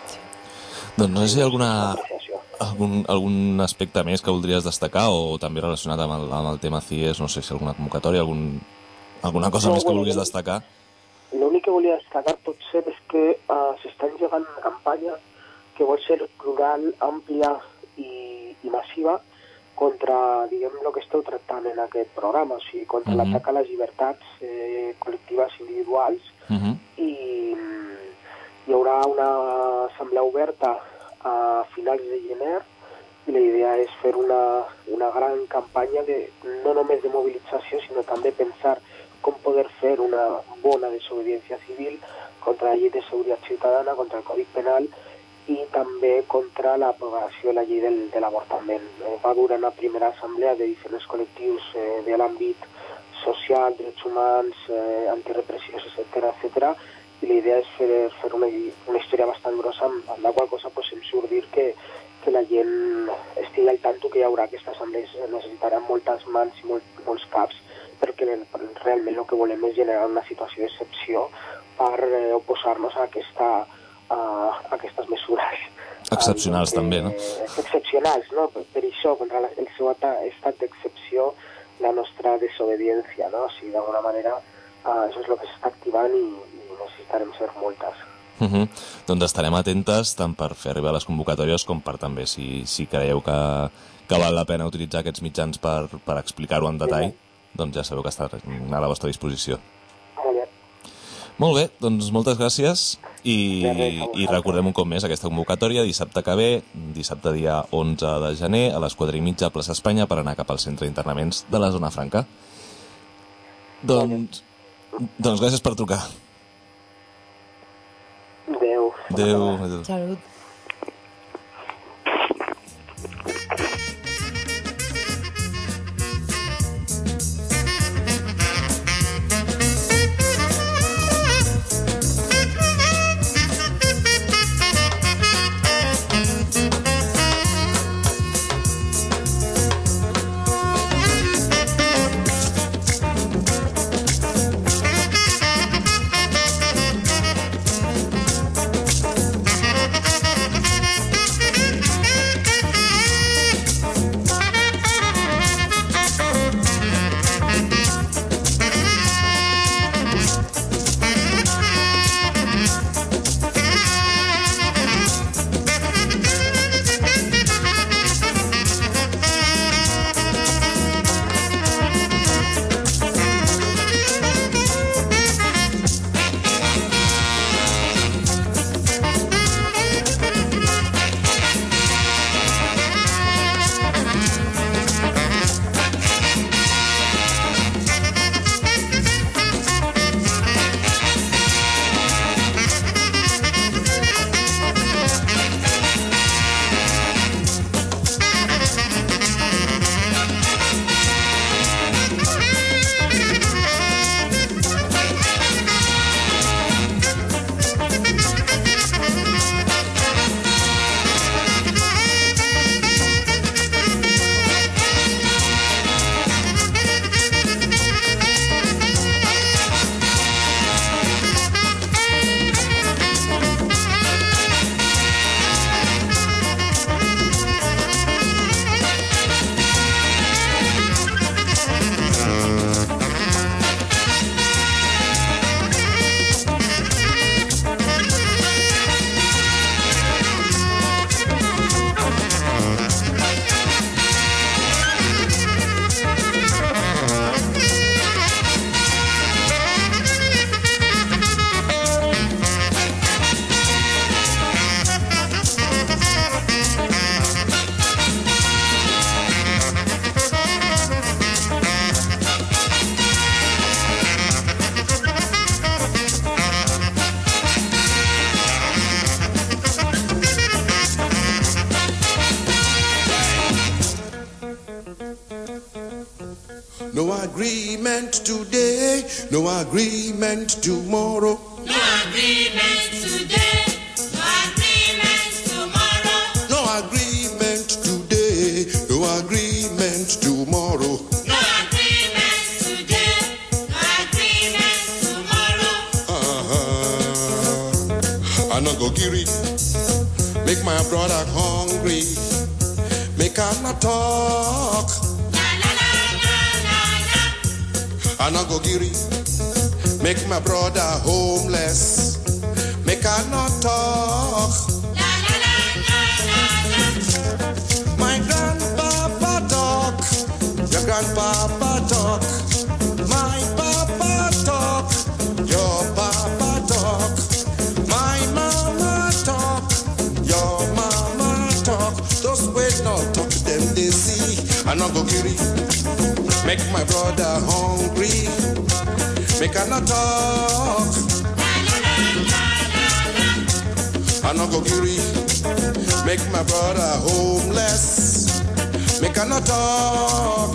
Doncs no sé si hi ha alguna, algun, algun aspecte més que voldries destacar o també relacionat amb el, amb el tema C I E S, no sé si alguna convocatòria, algun, alguna cosa no, més que bueno, vulguis destacar. L'únic que volia destacar potser és que uh, s'està engegant una campanya que vol ser plural, àmplia i, i massiva contra, diguem, el que esteu tractant en aquest programa, o sigui, contra uh-huh. l'atac a les llibertats eh, col·lectives individuals uh-huh. i hi haurà una assemblea oberta a finals de gener i la idea és fer una, una gran campanya de, no només de mobilització, sinó també pensar com poder fer una bona desobediència civil contra la llei de seguretat ciutadana, contra el Codi Penal i també contra l'aprovació de la llei del, de l'avortament. Eh, va haver una primera assemblea de diferents col·lectius eh, de l'àmbit social, drets humans, eh, antirepressions, etcètera, etcètera, i la idea és fer, fer una, una història bastant grossa, amb, amb la qual cosa pues, em surt dir que, que la gent estigui al tanto que hi haurà aquesta assemblea, necessitarà moltes mans i molt, molts caps, perquè realment el que volem és generar una situació d'excepció per eh, oposar-nos a, aquesta, a, a aquestes mesures. Excepcionals, que, també, no? Excepcionals, no? Per, per això, contra la, el seu estat d'excepció, la nostra desobediència, no? O sigui, d'alguna manera, uh, això és el que s'està activant i, i necessitarem ser moltes. Uh -huh. Doncs estarem atentes tant per fer arribar les convocatòries com per també, si, si creieu que, que val la pena utilitzar aquests mitjans per, per explicar-ho en detall, sí, doncs ja sabeu que està a la vostra disposició. Molt bé. Molt bé, doncs moltes gràcies i, i recordem un cop més aquesta convocatòria dissabte que ve, dissabte dia onze de gener a les quatre i mitja a Plaça Espanya per anar cap al centre d'internaments de la Zona Franca. Doncs, doncs gràcies per trucar. Adéu. Adéu. Adéu. Salut. No agreement today, no agreement tomorrow. No agreement today, no agreement tomorrow. No agreement today, no agreement tomorrow. No agreement today, no agreement tomorrow. Uh-huh. I no go giri, make my brother hungry, make I not talk. I no go giri, make my brother homeless, make I not talk. La, la, la, la, la, la. My grandpapa talk, your grandpapa talk, my papa talk, your papa talk, my mama talk, your mama talk. Those wait not talk to them, they see. I no go giri, make my brother hungry, make I not talk. I no go giri, make my brother homeless. Me cannot talk.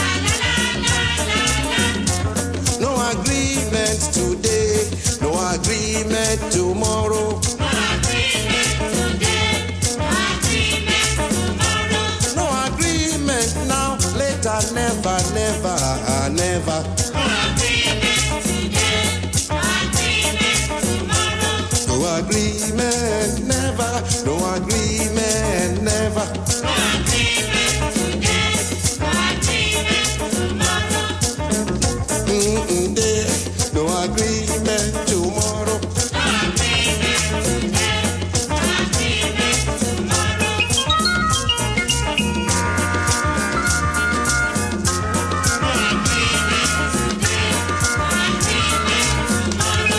No agreement today, no agreement tomorrow. No agreement today, no agreement tomorrow. No agreement now, later, never, never, never. No agreement today, no agreement tomorrow. No agreement, never, no agreement, never. No agreement today, no agreement tomorrow. Mm-mm, there, no agreement tomorrow. No agreement today, no agreement tomorrow. No agreement today, no agreement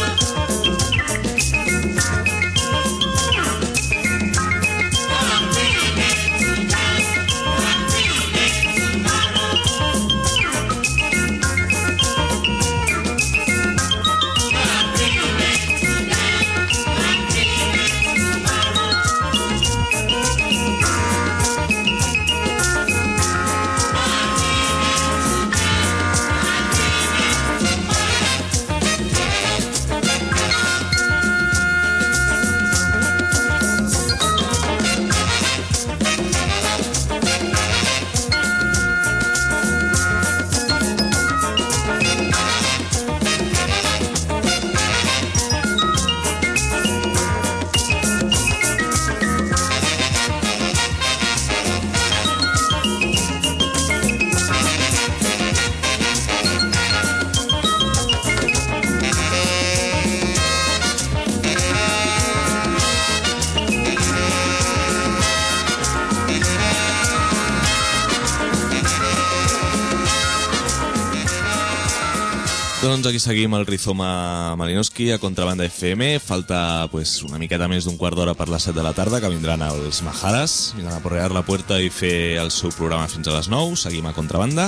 Doncs aquí seguim el Rizoma Malinowski a Contrabanda F M. Falta pues, una miqueta més d'un quart d'hora per les set de la tarda, que vindran els Majaras, vindran a porrear la puerta i fer el seu programa fins a les nou. Seguim a Contrabanda.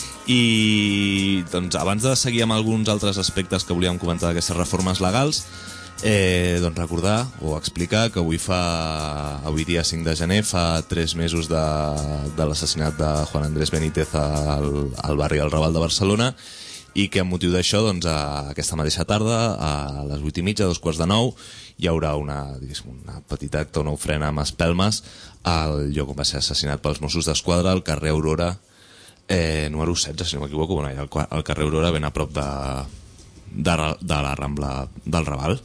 I doncs, abans de seguir amb alguns altres aspectes que volíem comentar d'aquestes reformes legals, eh, doncs recordar o explicar que avui fa avui dia cinc de gener fa tres mesos de, de l'assassinat de Juan Andrés Benítez al, al barri del Raval de Barcelona, i que amb motiu d'això, doncs, a aquesta mateixa tarda, a les vuit i mitja, dos quarts de nou, hi haurà una, una petita acte, una ofrena amb espelmes al lloc on va ser assassinat pels Mossos d'Esquadra, al carrer Aurora, eh, número setze, si no m'equivoco, bueno, al, al carrer Aurora, ben a prop de, de, de la Rambla del Raval.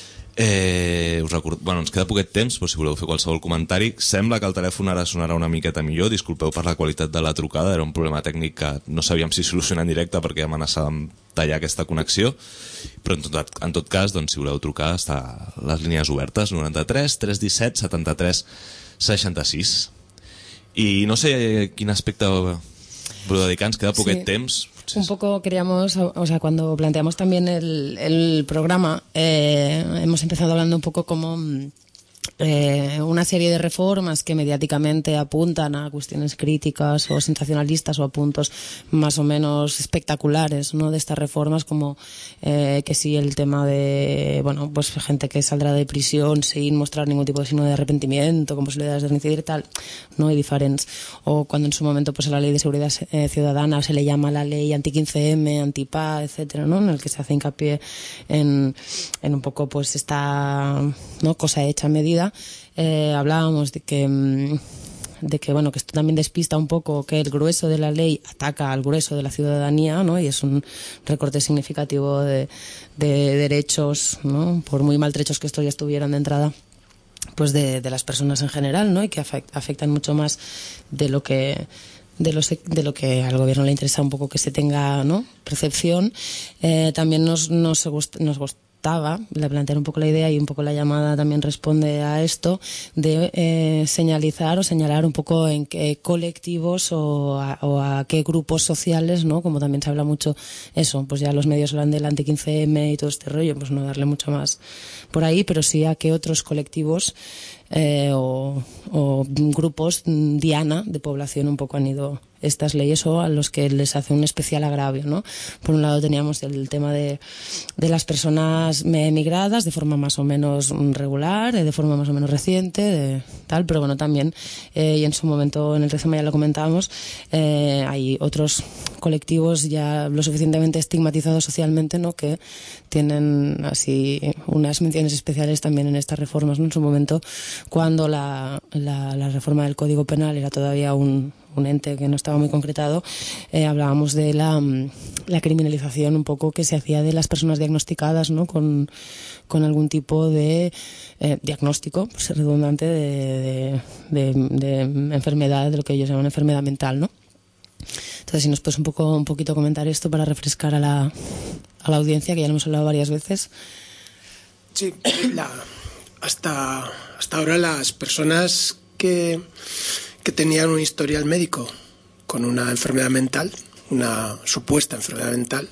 Eh, us record... bueno, ens queda poquet temps, però si voleu fer qualsevol comentari. Sembla que el telèfon ara sonarà una miqueta millor, disculpeu per la qualitat de la trucada, era un problema tècnic que no sabíem si solucionar en directe perquè amenaçàvem tallar aquesta connexió, però en tot, en tot cas, doncs, si voleu trucar, està les línies obertes, noranta-tres tres disset setanta-tres seixanta-sis. I no sé quin aspecte voleu dedicar, ens queda poquet sí. temps. Un poco queríamos, o sea, cuando planteamos también el, el programa, eh, hemos empezado hablando un poco como eh, una serie de reformas que mediáticamente apuntan a cuestiones críticas o sensacionalistas o a puntos más o menos espectaculares, ¿no? De estas reformas, como eh, que sí el tema de, bueno, pues gente que saldrá de prisión sin mostrar ningún tipo de signo de arrepentimiento, con posibilidades de reincidir y tal, no hay diferentes. O cuando en su momento pues a la ley de seguridad eh, ciudadana se le llama la ley anti quince eme, anti-paz, etcétera, ¿no? En el que se hace hincapié en, en un poco pues esta, ¿no? cosa hecha a medida. Eh, hablábamos de que de que bueno que esto también despista un poco, que el grueso de la ley ataca al grueso de la ciudadanía, ¿no? Y es un recorte significativo de, de derechos, ¿no? Por muy maltrechos que estos ya estuvieran de entrada, pues de, de las personas en general, ¿no? Y que afectan mucho más de lo que de lo, de lo que al gobierno le interesa un poco que se tenga, ¿no? percepción. Eh, también nos nos gust, nos gust, le plantear un poco la idea, y un poco la llamada también responde a esto, de eh, señalizar o señalar un poco en qué colectivos o a, o a qué grupos sociales, ¿no? Como también se habla mucho eso, pues ya los medios hablan del anti quince eme y todo este rollo, pues no darle mucho más por ahí, pero sí a qué otros colectivos eh, o, o grupos diana de población un poco han ido estas leyes o a los que les hace un especial agravio, ¿no? Por un lado teníamos el tema de, de las personas emigradas de forma más o menos regular, de forma más o menos reciente, de tal, pero bueno, también, eh, y en su momento en el Rezama ya lo comentábamos, eh, hay otros colectivos ya lo suficientemente estigmatizados socialmente, ¿no? Que tienen así unas menciones especiales también en estas reformas, ¿no? En su momento, cuando la, la, la reforma del Código Penal era todavía un un ente que no estaba muy concretado, eh, hablábamos de la, la criminalización un poco que se hacía de las personas diagnosticadas, ¿no? con, con algún tipo de eh, diagnóstico, pues, redundante de, de, de, de enfermedad, de lo que ellos llaman enfermedad mental, ¿no? Entonces, si nos puedes un poco un poquito comentar esto para refrescar a la, a la audiencia, que ya lo hemos hablado varias veces. Sí, la, hasta, hasta ahora las personas que que tenían un historial médico con una enfermedad mental, una supuesta enfermedad mental,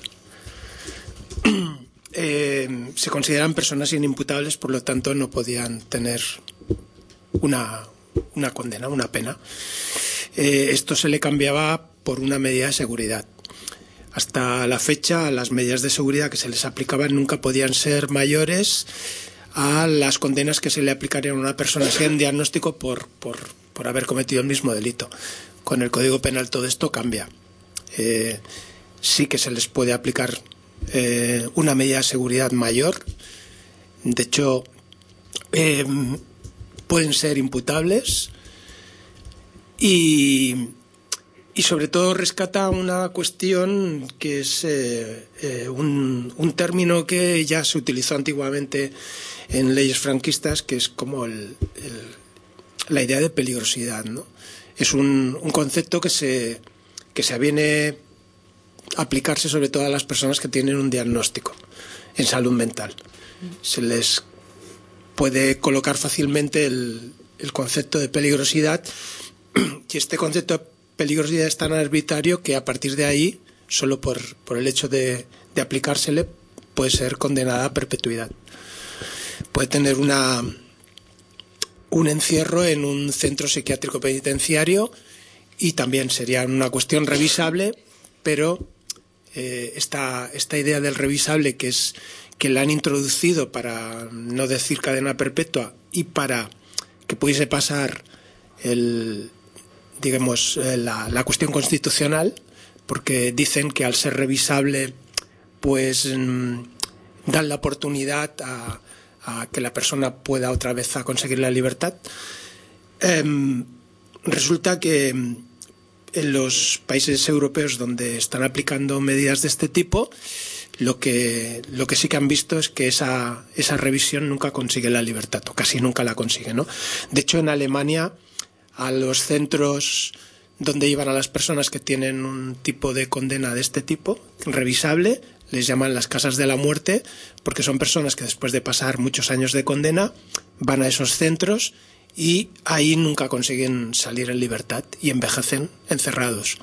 eh, se consideran personas inimputables, por lo tanto no podían tener una, una condena, una pena. Eh, esto se le cambiaba por una medida de seguridad. Hasta la fecha, las medidas de seguridad que se les aplicaban nunca podían ser mayores a las condenas que se le aplicarían a una persona sin diagnóstico por, por, por haber cometido el mismo delito. Con el Código Penal todo esto cambia. Eh, sí que se les puede aplicar eh, una medida de seguridad mayor. De hecho, eh, pueden ser imputables y, y sobre todo rescata una cuestión que es eh, eh, un, un término que ya se utilizó antiguamente en leyes franquistas, que es como el, el, la idea de peligrosidad, ¿no? Es un, un concepto que se, que se aviene a aplicarse sobre todo a las personas que tienen un diagnóstico en salud mental. Se les puede colocar fácilmente el, el concepto de peligrosidad, y este concepto de peligrosidad es tan arbitrario que a partir de ahí, solo por, por el hecho de, de aplicársele, puede ser condenada a perpetuidad. Puede tener una, un encierro en un centro psiquiátrico penitenciario y también sería una cuestión revisable, pero eh, esta, esta idea del revisable, que es que la han introducido para no decir cadena perpetua y para que pudiese pasar el, digamos, la, la cuestión constitucional, porque dicen que al ser revisable pues mmm, dan la oportunidad a a que la persona pueda otra vez a conseguir la libertad. Eh, resulta que en los países europeos donde están aplicando medidas de este tipo, lo que, lo que sí que han visto es que esa, esa revisión nunca consigue la libertad, o casi nunca la consigue, ¿no? De hecho, en Alemania, a los centros donde iban a las personas que tienen un tipo de condena de este tipo, revisable, les llaman las casas de la muerte, porque son personas que después de pasar muchos años de condena van a esos centros y ahí nunca consiguen salir en libertad y envejecen encerrados.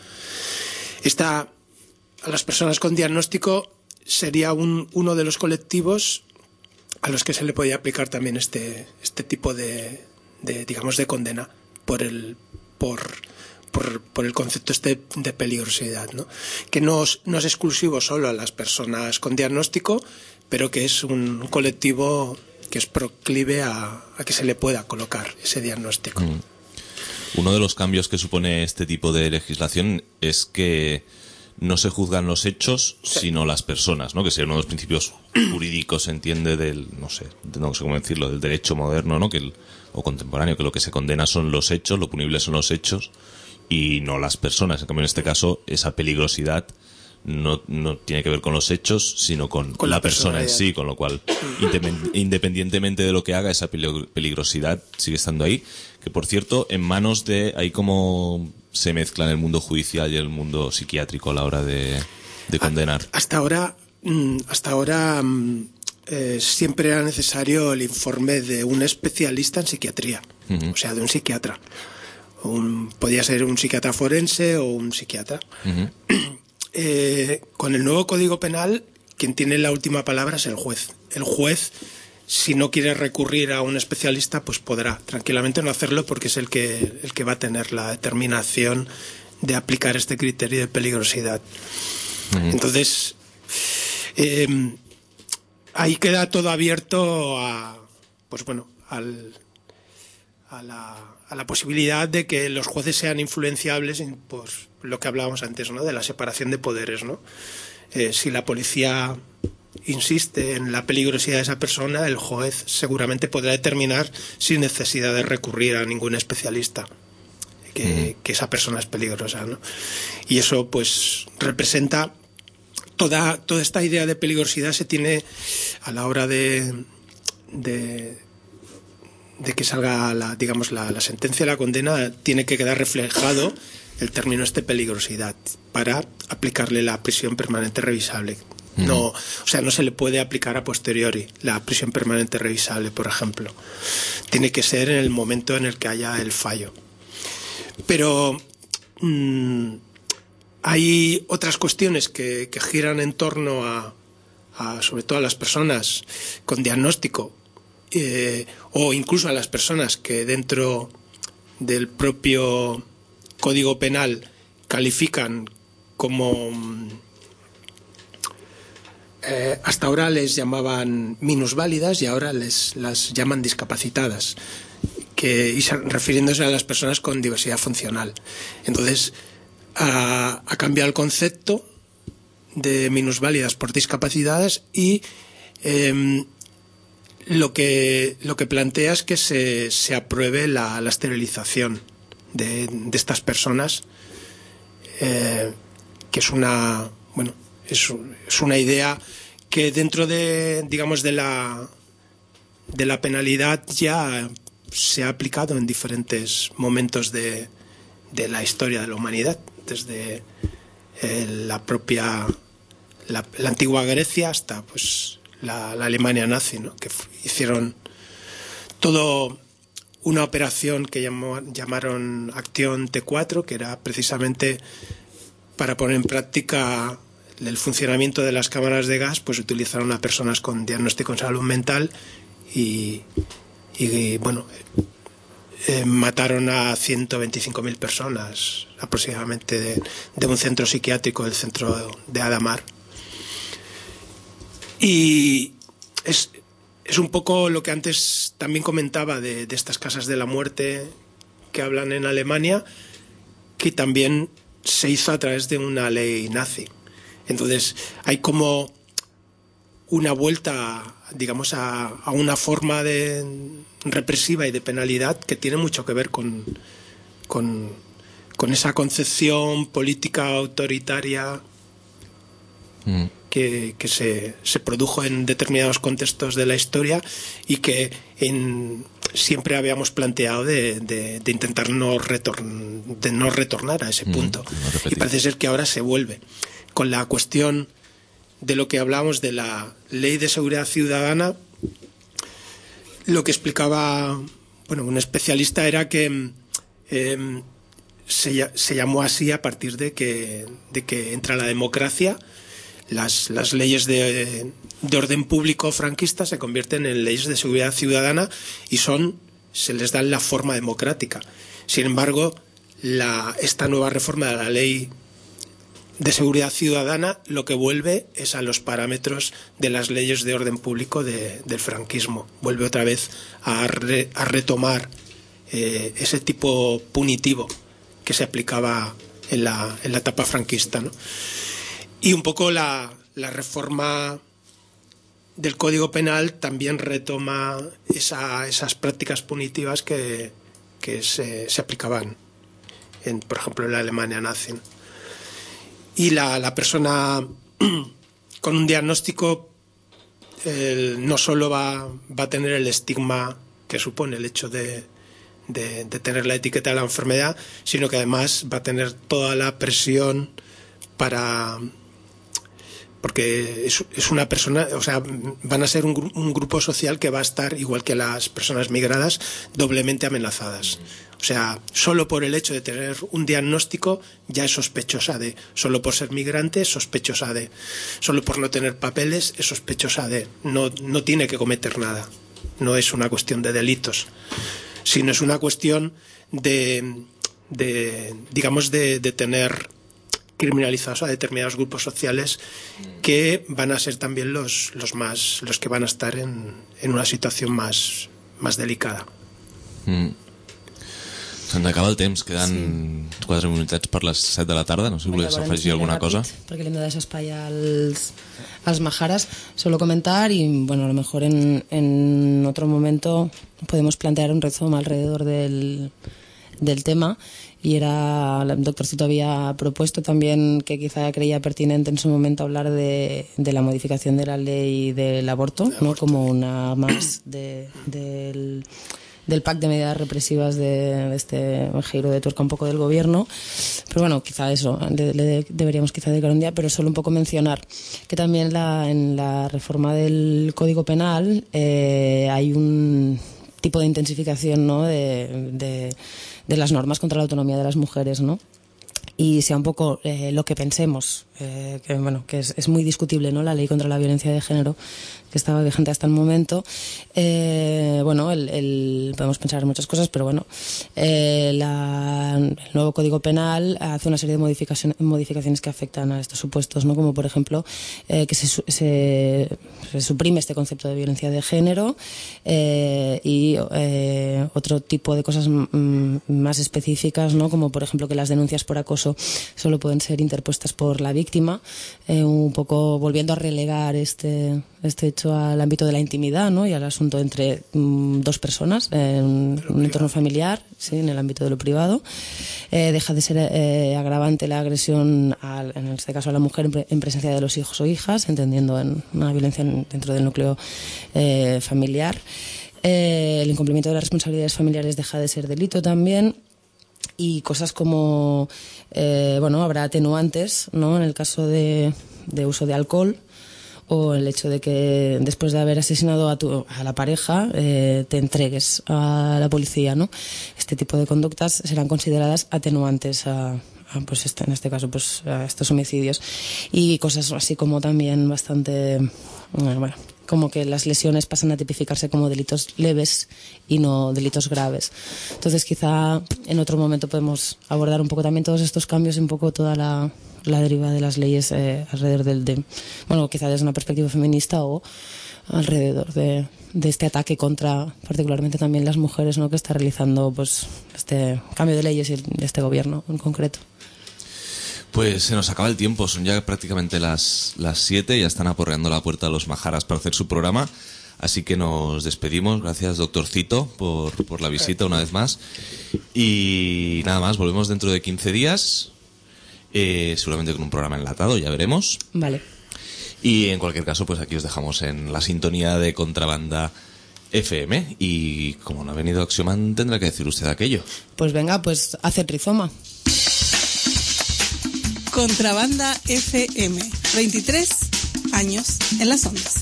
Esta, a las personas con diagnóstico sería un, uno de los colectivos a los que se le podía aplicar también este, este tipo de, de, digamos, de condena por el, por Por, por el concepto este de peligrosidad, ¿no? Que no es, no es exclusivo solo a las personas con diagnóstico, pero que es un, un colectivo que es proclive a, a que se le pueda colocar ese diagnóstico. Mm. Uno de los cambios que supone este tipo de legislación es que no se juzgan los hechos, sí, sino las personas, ¿no? Que sería uno de los principios jurídicos, se entiende, del, no sé, no sé cómo decirlo, del derecho moderno, ¿no? Que el, o contemporáneo, que lo que se condena son los hechos, lo punible son los hechos, y no las personas. En cambio, en este caso, esa peligrosidad no, no tiene que ver con los hechos, sino con, con la, la persona en sí, con lo cual, independientemente de lo que haga, esa peligrosidad sigue estando ahí. Que, por cierto, en manos de... Ahí como se mezclan el mundo judicial y el mundo psiquiátrico a la hora de, de condenar. Hasta ahora, hasta ahora eh, siempre era necesario el informe de un especialista en psiquiatría, uh-huh. o sea, de un psiquiatra. Un, podía ser un psiquiatra forense o un psiquiatra. Uh-huh. Eh, con el nuevo Código Penal, quien tiene la última palabra es el juez. El juez si no quiere recurrir a un especialista, pues podrá tranquilamente no hacerlo, porque es el que, el que va a tener la determinación de aplicar este criterio de peligrosidad. Uh-huh. Entonces, eh, ahí queda todo abierto a, pues bueno, al, a, la, a la posibilidad de que los jueces sean influenciables en, pues, lo que hablábamos antes, ¿no?, de la separación de poderes, ¿no? Eh, si la policía insiste en la peligrosidad de esa persona, el juez seguramente podrá determinar sin necesidad de recurrir a ningún especialista que, que esa persona es peligrosa, ¿no? Y eso pues representa toda, toda esta idea de peligrosidad se tiene a la hora de, de, de que salga la, digamos, la, la sentencia, la condena, tiene que quedar reflejado el término este peligrosidad para aplicarle la prisión permanente revisable. No, o sea, no se le puede aplicar a posteriori la prisión permanente revisable, por ejemplo. Tiene que ser en el momento en el que haya el fallo. Pero mmm, hay otras cuestiones que, que giran en torno a, a, sobre todo a las personas con diagnóstico, eh, o incluso a las personas que dentro del propio Código Penal califican como... Eh, hasta ahora les llamaban minusválidas y ahora les las llaman discapacitadas, que, y refiriéndose a las personas con diversidad funcional. Entonces, ha, ha cambiado el concepto de minusválidas por discapacidades y eh, lo que lo que plantea es que se, se apruebe la, la esterilización de, de estas personas, eh, que es una, bueno, Es, es una idea que dentro de, digamos, de la de la penalidad ya se ha aplicado en diferentes momentos de, de la historia de la humanidad, desde eh, la propia la, la antigua Grecia hasta pues la, la Alemania nazi, ¿no?, que hicieron todo una operación que llamó, llamaron Acción T cuatro, que era precisamente para poner en práctica el funcionamiento de las cámaras de gas. Pues utilizaron a personas con diagnóstico en salud mental y, y bueno, eh, mataron a ciento veinticinco mil personas aproximadamente de, de un centro psiquiátrico, el centro de Adamar. Y es, es un poco lo que antes también comentaba de, de estas casas de la muerte que hablan en Alemania, que también se hizo a través de una ley nazi. Entonces hay como una vuelta, digamos, a, a una forma de represiva y de penalidad que tiene mucho que ver con, con, con esa concepción política autoritaria mm. que, que se, se produjo en determinados contextos de la historia y que en, siempre habíamos planteado de, de, de intentar no, retorn, de no retornar a ese punto. Mm, no y parece ser que ahora se vuelve. Con la cuestión de lo que hablamos de la Ley de Seguridad Ciudadana, lo que explicaba, bueno, un especialista era que eh, se, se llamó así a partir de que, de que entra la democracia. Las, las leyes de, de orden público franquista se convierten en leyes de seguridad ciudadana y son, se les da la forma democrática. Sin embargo, la, esta nueva reforma de la ley de seguridad ciudadana lo que vuelve es a los parámetros de las leyes de orden público de, del franquismo. Vuelve otra vez a, re, a retomar eh, ese tipo punitivo que se aplicaba en la, en la etapa franquista, ¿no? Y un poco la, la reforma del Código Penal también retoma esa, esas prácticas punitivas que, que se, se aplicaban, en, por ejemplo, en la Alemania nazi. Y la, la persona con un diagnóstico eh, no solo va, va a tener el estigma que supone el hecho de, de, de tener la etiqueta de la enfermedad, sino que además va a tener toda la presión para, porque es, es una persona, o sea, van a ser un, gru- un grupo social que va a estar, igual que las personas migradas, doblemente amenazadas. O sea, solo por el hecho de tener un diagnóstico ya es sospechosa de, solo por ser migrante es sospechosa de, solo por no tener papeles es sospechosa de, no, no tiene que cometer nada. No es una cuestión de delitos, sino es una cuestión de, de digamos, de, de tener criminalizados a determinados grupos sociales que van a ser también los, los más, los que van a estar en, en una situación más, más delicada. Mm. Se'ns acaba el temps, queden sí. quatre minutets per les set de la tarda, no sé si volies afegir alguna cosa. Porque le hem de deixar espai als, als majaras. Solo comentar y, bueno, a lo mejor en, en otro momento podemos plantear un resumen alrededor del, del tema. Y era, el doctorcito había propuesto también que quizá creía pertinente en su momento hablar de, de la modificación de la ley del aborto, ¿no? Como una más de, del... del pack de medidas represivas de, de este giro de tuerca un poco del gobierno, pero bueno, quizá eso le, le deberíamos quizá dedicar un día, pero solo un poco mencionar que también la, en la reforma del Código Penal eh, hay un tipo de intensificación, ¿no? de, de, de las normas contra la autonomía de las mujeres, ¿no? Y sea un poco eh, lo que pensemos, eh, que bueno, que es, es muy discutible, ¿no? La ley contra la violencia de género que estaba vigente hasta el momento. Eh, bueno, el, el, podemos pensar en muchas cosas, pero bueno, eh, la, el nuevo Código Penal hace una serie de modificaciones, modificaciones que afectan a estos supuestos, ¿no? Como por ejemplo eh, que se, se, se suprime este concepto de violencia de género eh, y eh, otro tipo de cosas m- más específicas, ¿no? Como por ejemplo que las denuncias por acoso solo pueden ser interpuestas por la víctima, eh, un poco volviendo a relegar este este hecho al ámbito de la intimidad, ¿no? Y al asunto entre mm, dos personas en un entorno familiar, sí, en el ámbito de lo privado. Eh, deja de ser eh, agravante la agresión, al, en este caso a la mujer, en, pre- en presencia de los hijos o hijas, entendiendo en una violencia en, dentro del núcleo eh, familiar. Eh, el incumplimiento de las responsabilidades familiares deja de ser delito también. Y cosas como, eh, bueno, habrá atenuantes, ¿no? En el caso de, de uso de alcohol, o el hecho de que después de haber asesinado a, tu, a la pareja eh, te entregues a la policía, ¿no? Este tipo de conductas serán consideradas atenuantes a, a pues este, en este caso pues a estos homicidios, y cosas así como también bastante, bueno, como que las lesiones pasan a tipificarse como delitos leves y no delitos graves. Entonces quizá en otro momento podemos abordar un poco también todos estos cambios y un poco toda la, la deriva de las leyes eh, alrededor del, de, bueno, quizá desde una perspectiva feminista o alrededor de, de este ataque contra particularmente también las mujeres, ¿no? Que está realizando pues este cambio de leyes y este gobierno en concreto. Pues se nos acaba el tiempo, son ya prácticamente las, las siete, ya están aporreando la puerta a los majaras para hacer su programa, así que nos despedimos. Gracias, doctorcito, por, por la visita una vez más. Y nada más, volvemos dentro de quince días, eh, seguramente con un programa enlatado, ya veremos. Vale. Y en cualquier caso, pues aquí os dejamos en la sintonía de Contrabanda F M, y como no ha venido Axioman, tendrá que decir usted aquello. Pues venga, pues hace rizoma. Contrabanda F M, veintitrés años en las ondas.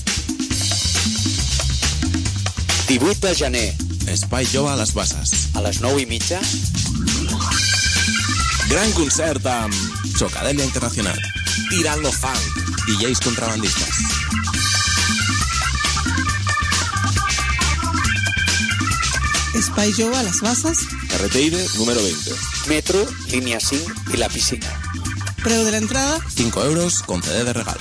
divuit de gener, Espai Jove a les Basses. a les nou i mitja, Gran concert amb Chocadèlia Internacional, Tirando Funk, D Js contrabandistes. Espai Jove a las Basses. Carreteire número veinte. metro, línia cinc i la piscina. Preu de la entrada cinco euros con C D de regalo.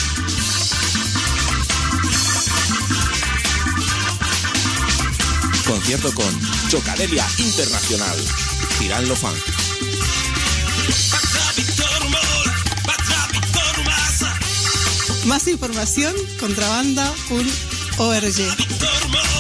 Concierto con Chocadèlia Internacional, Tirando Funk. Más información, contrabanda punto org.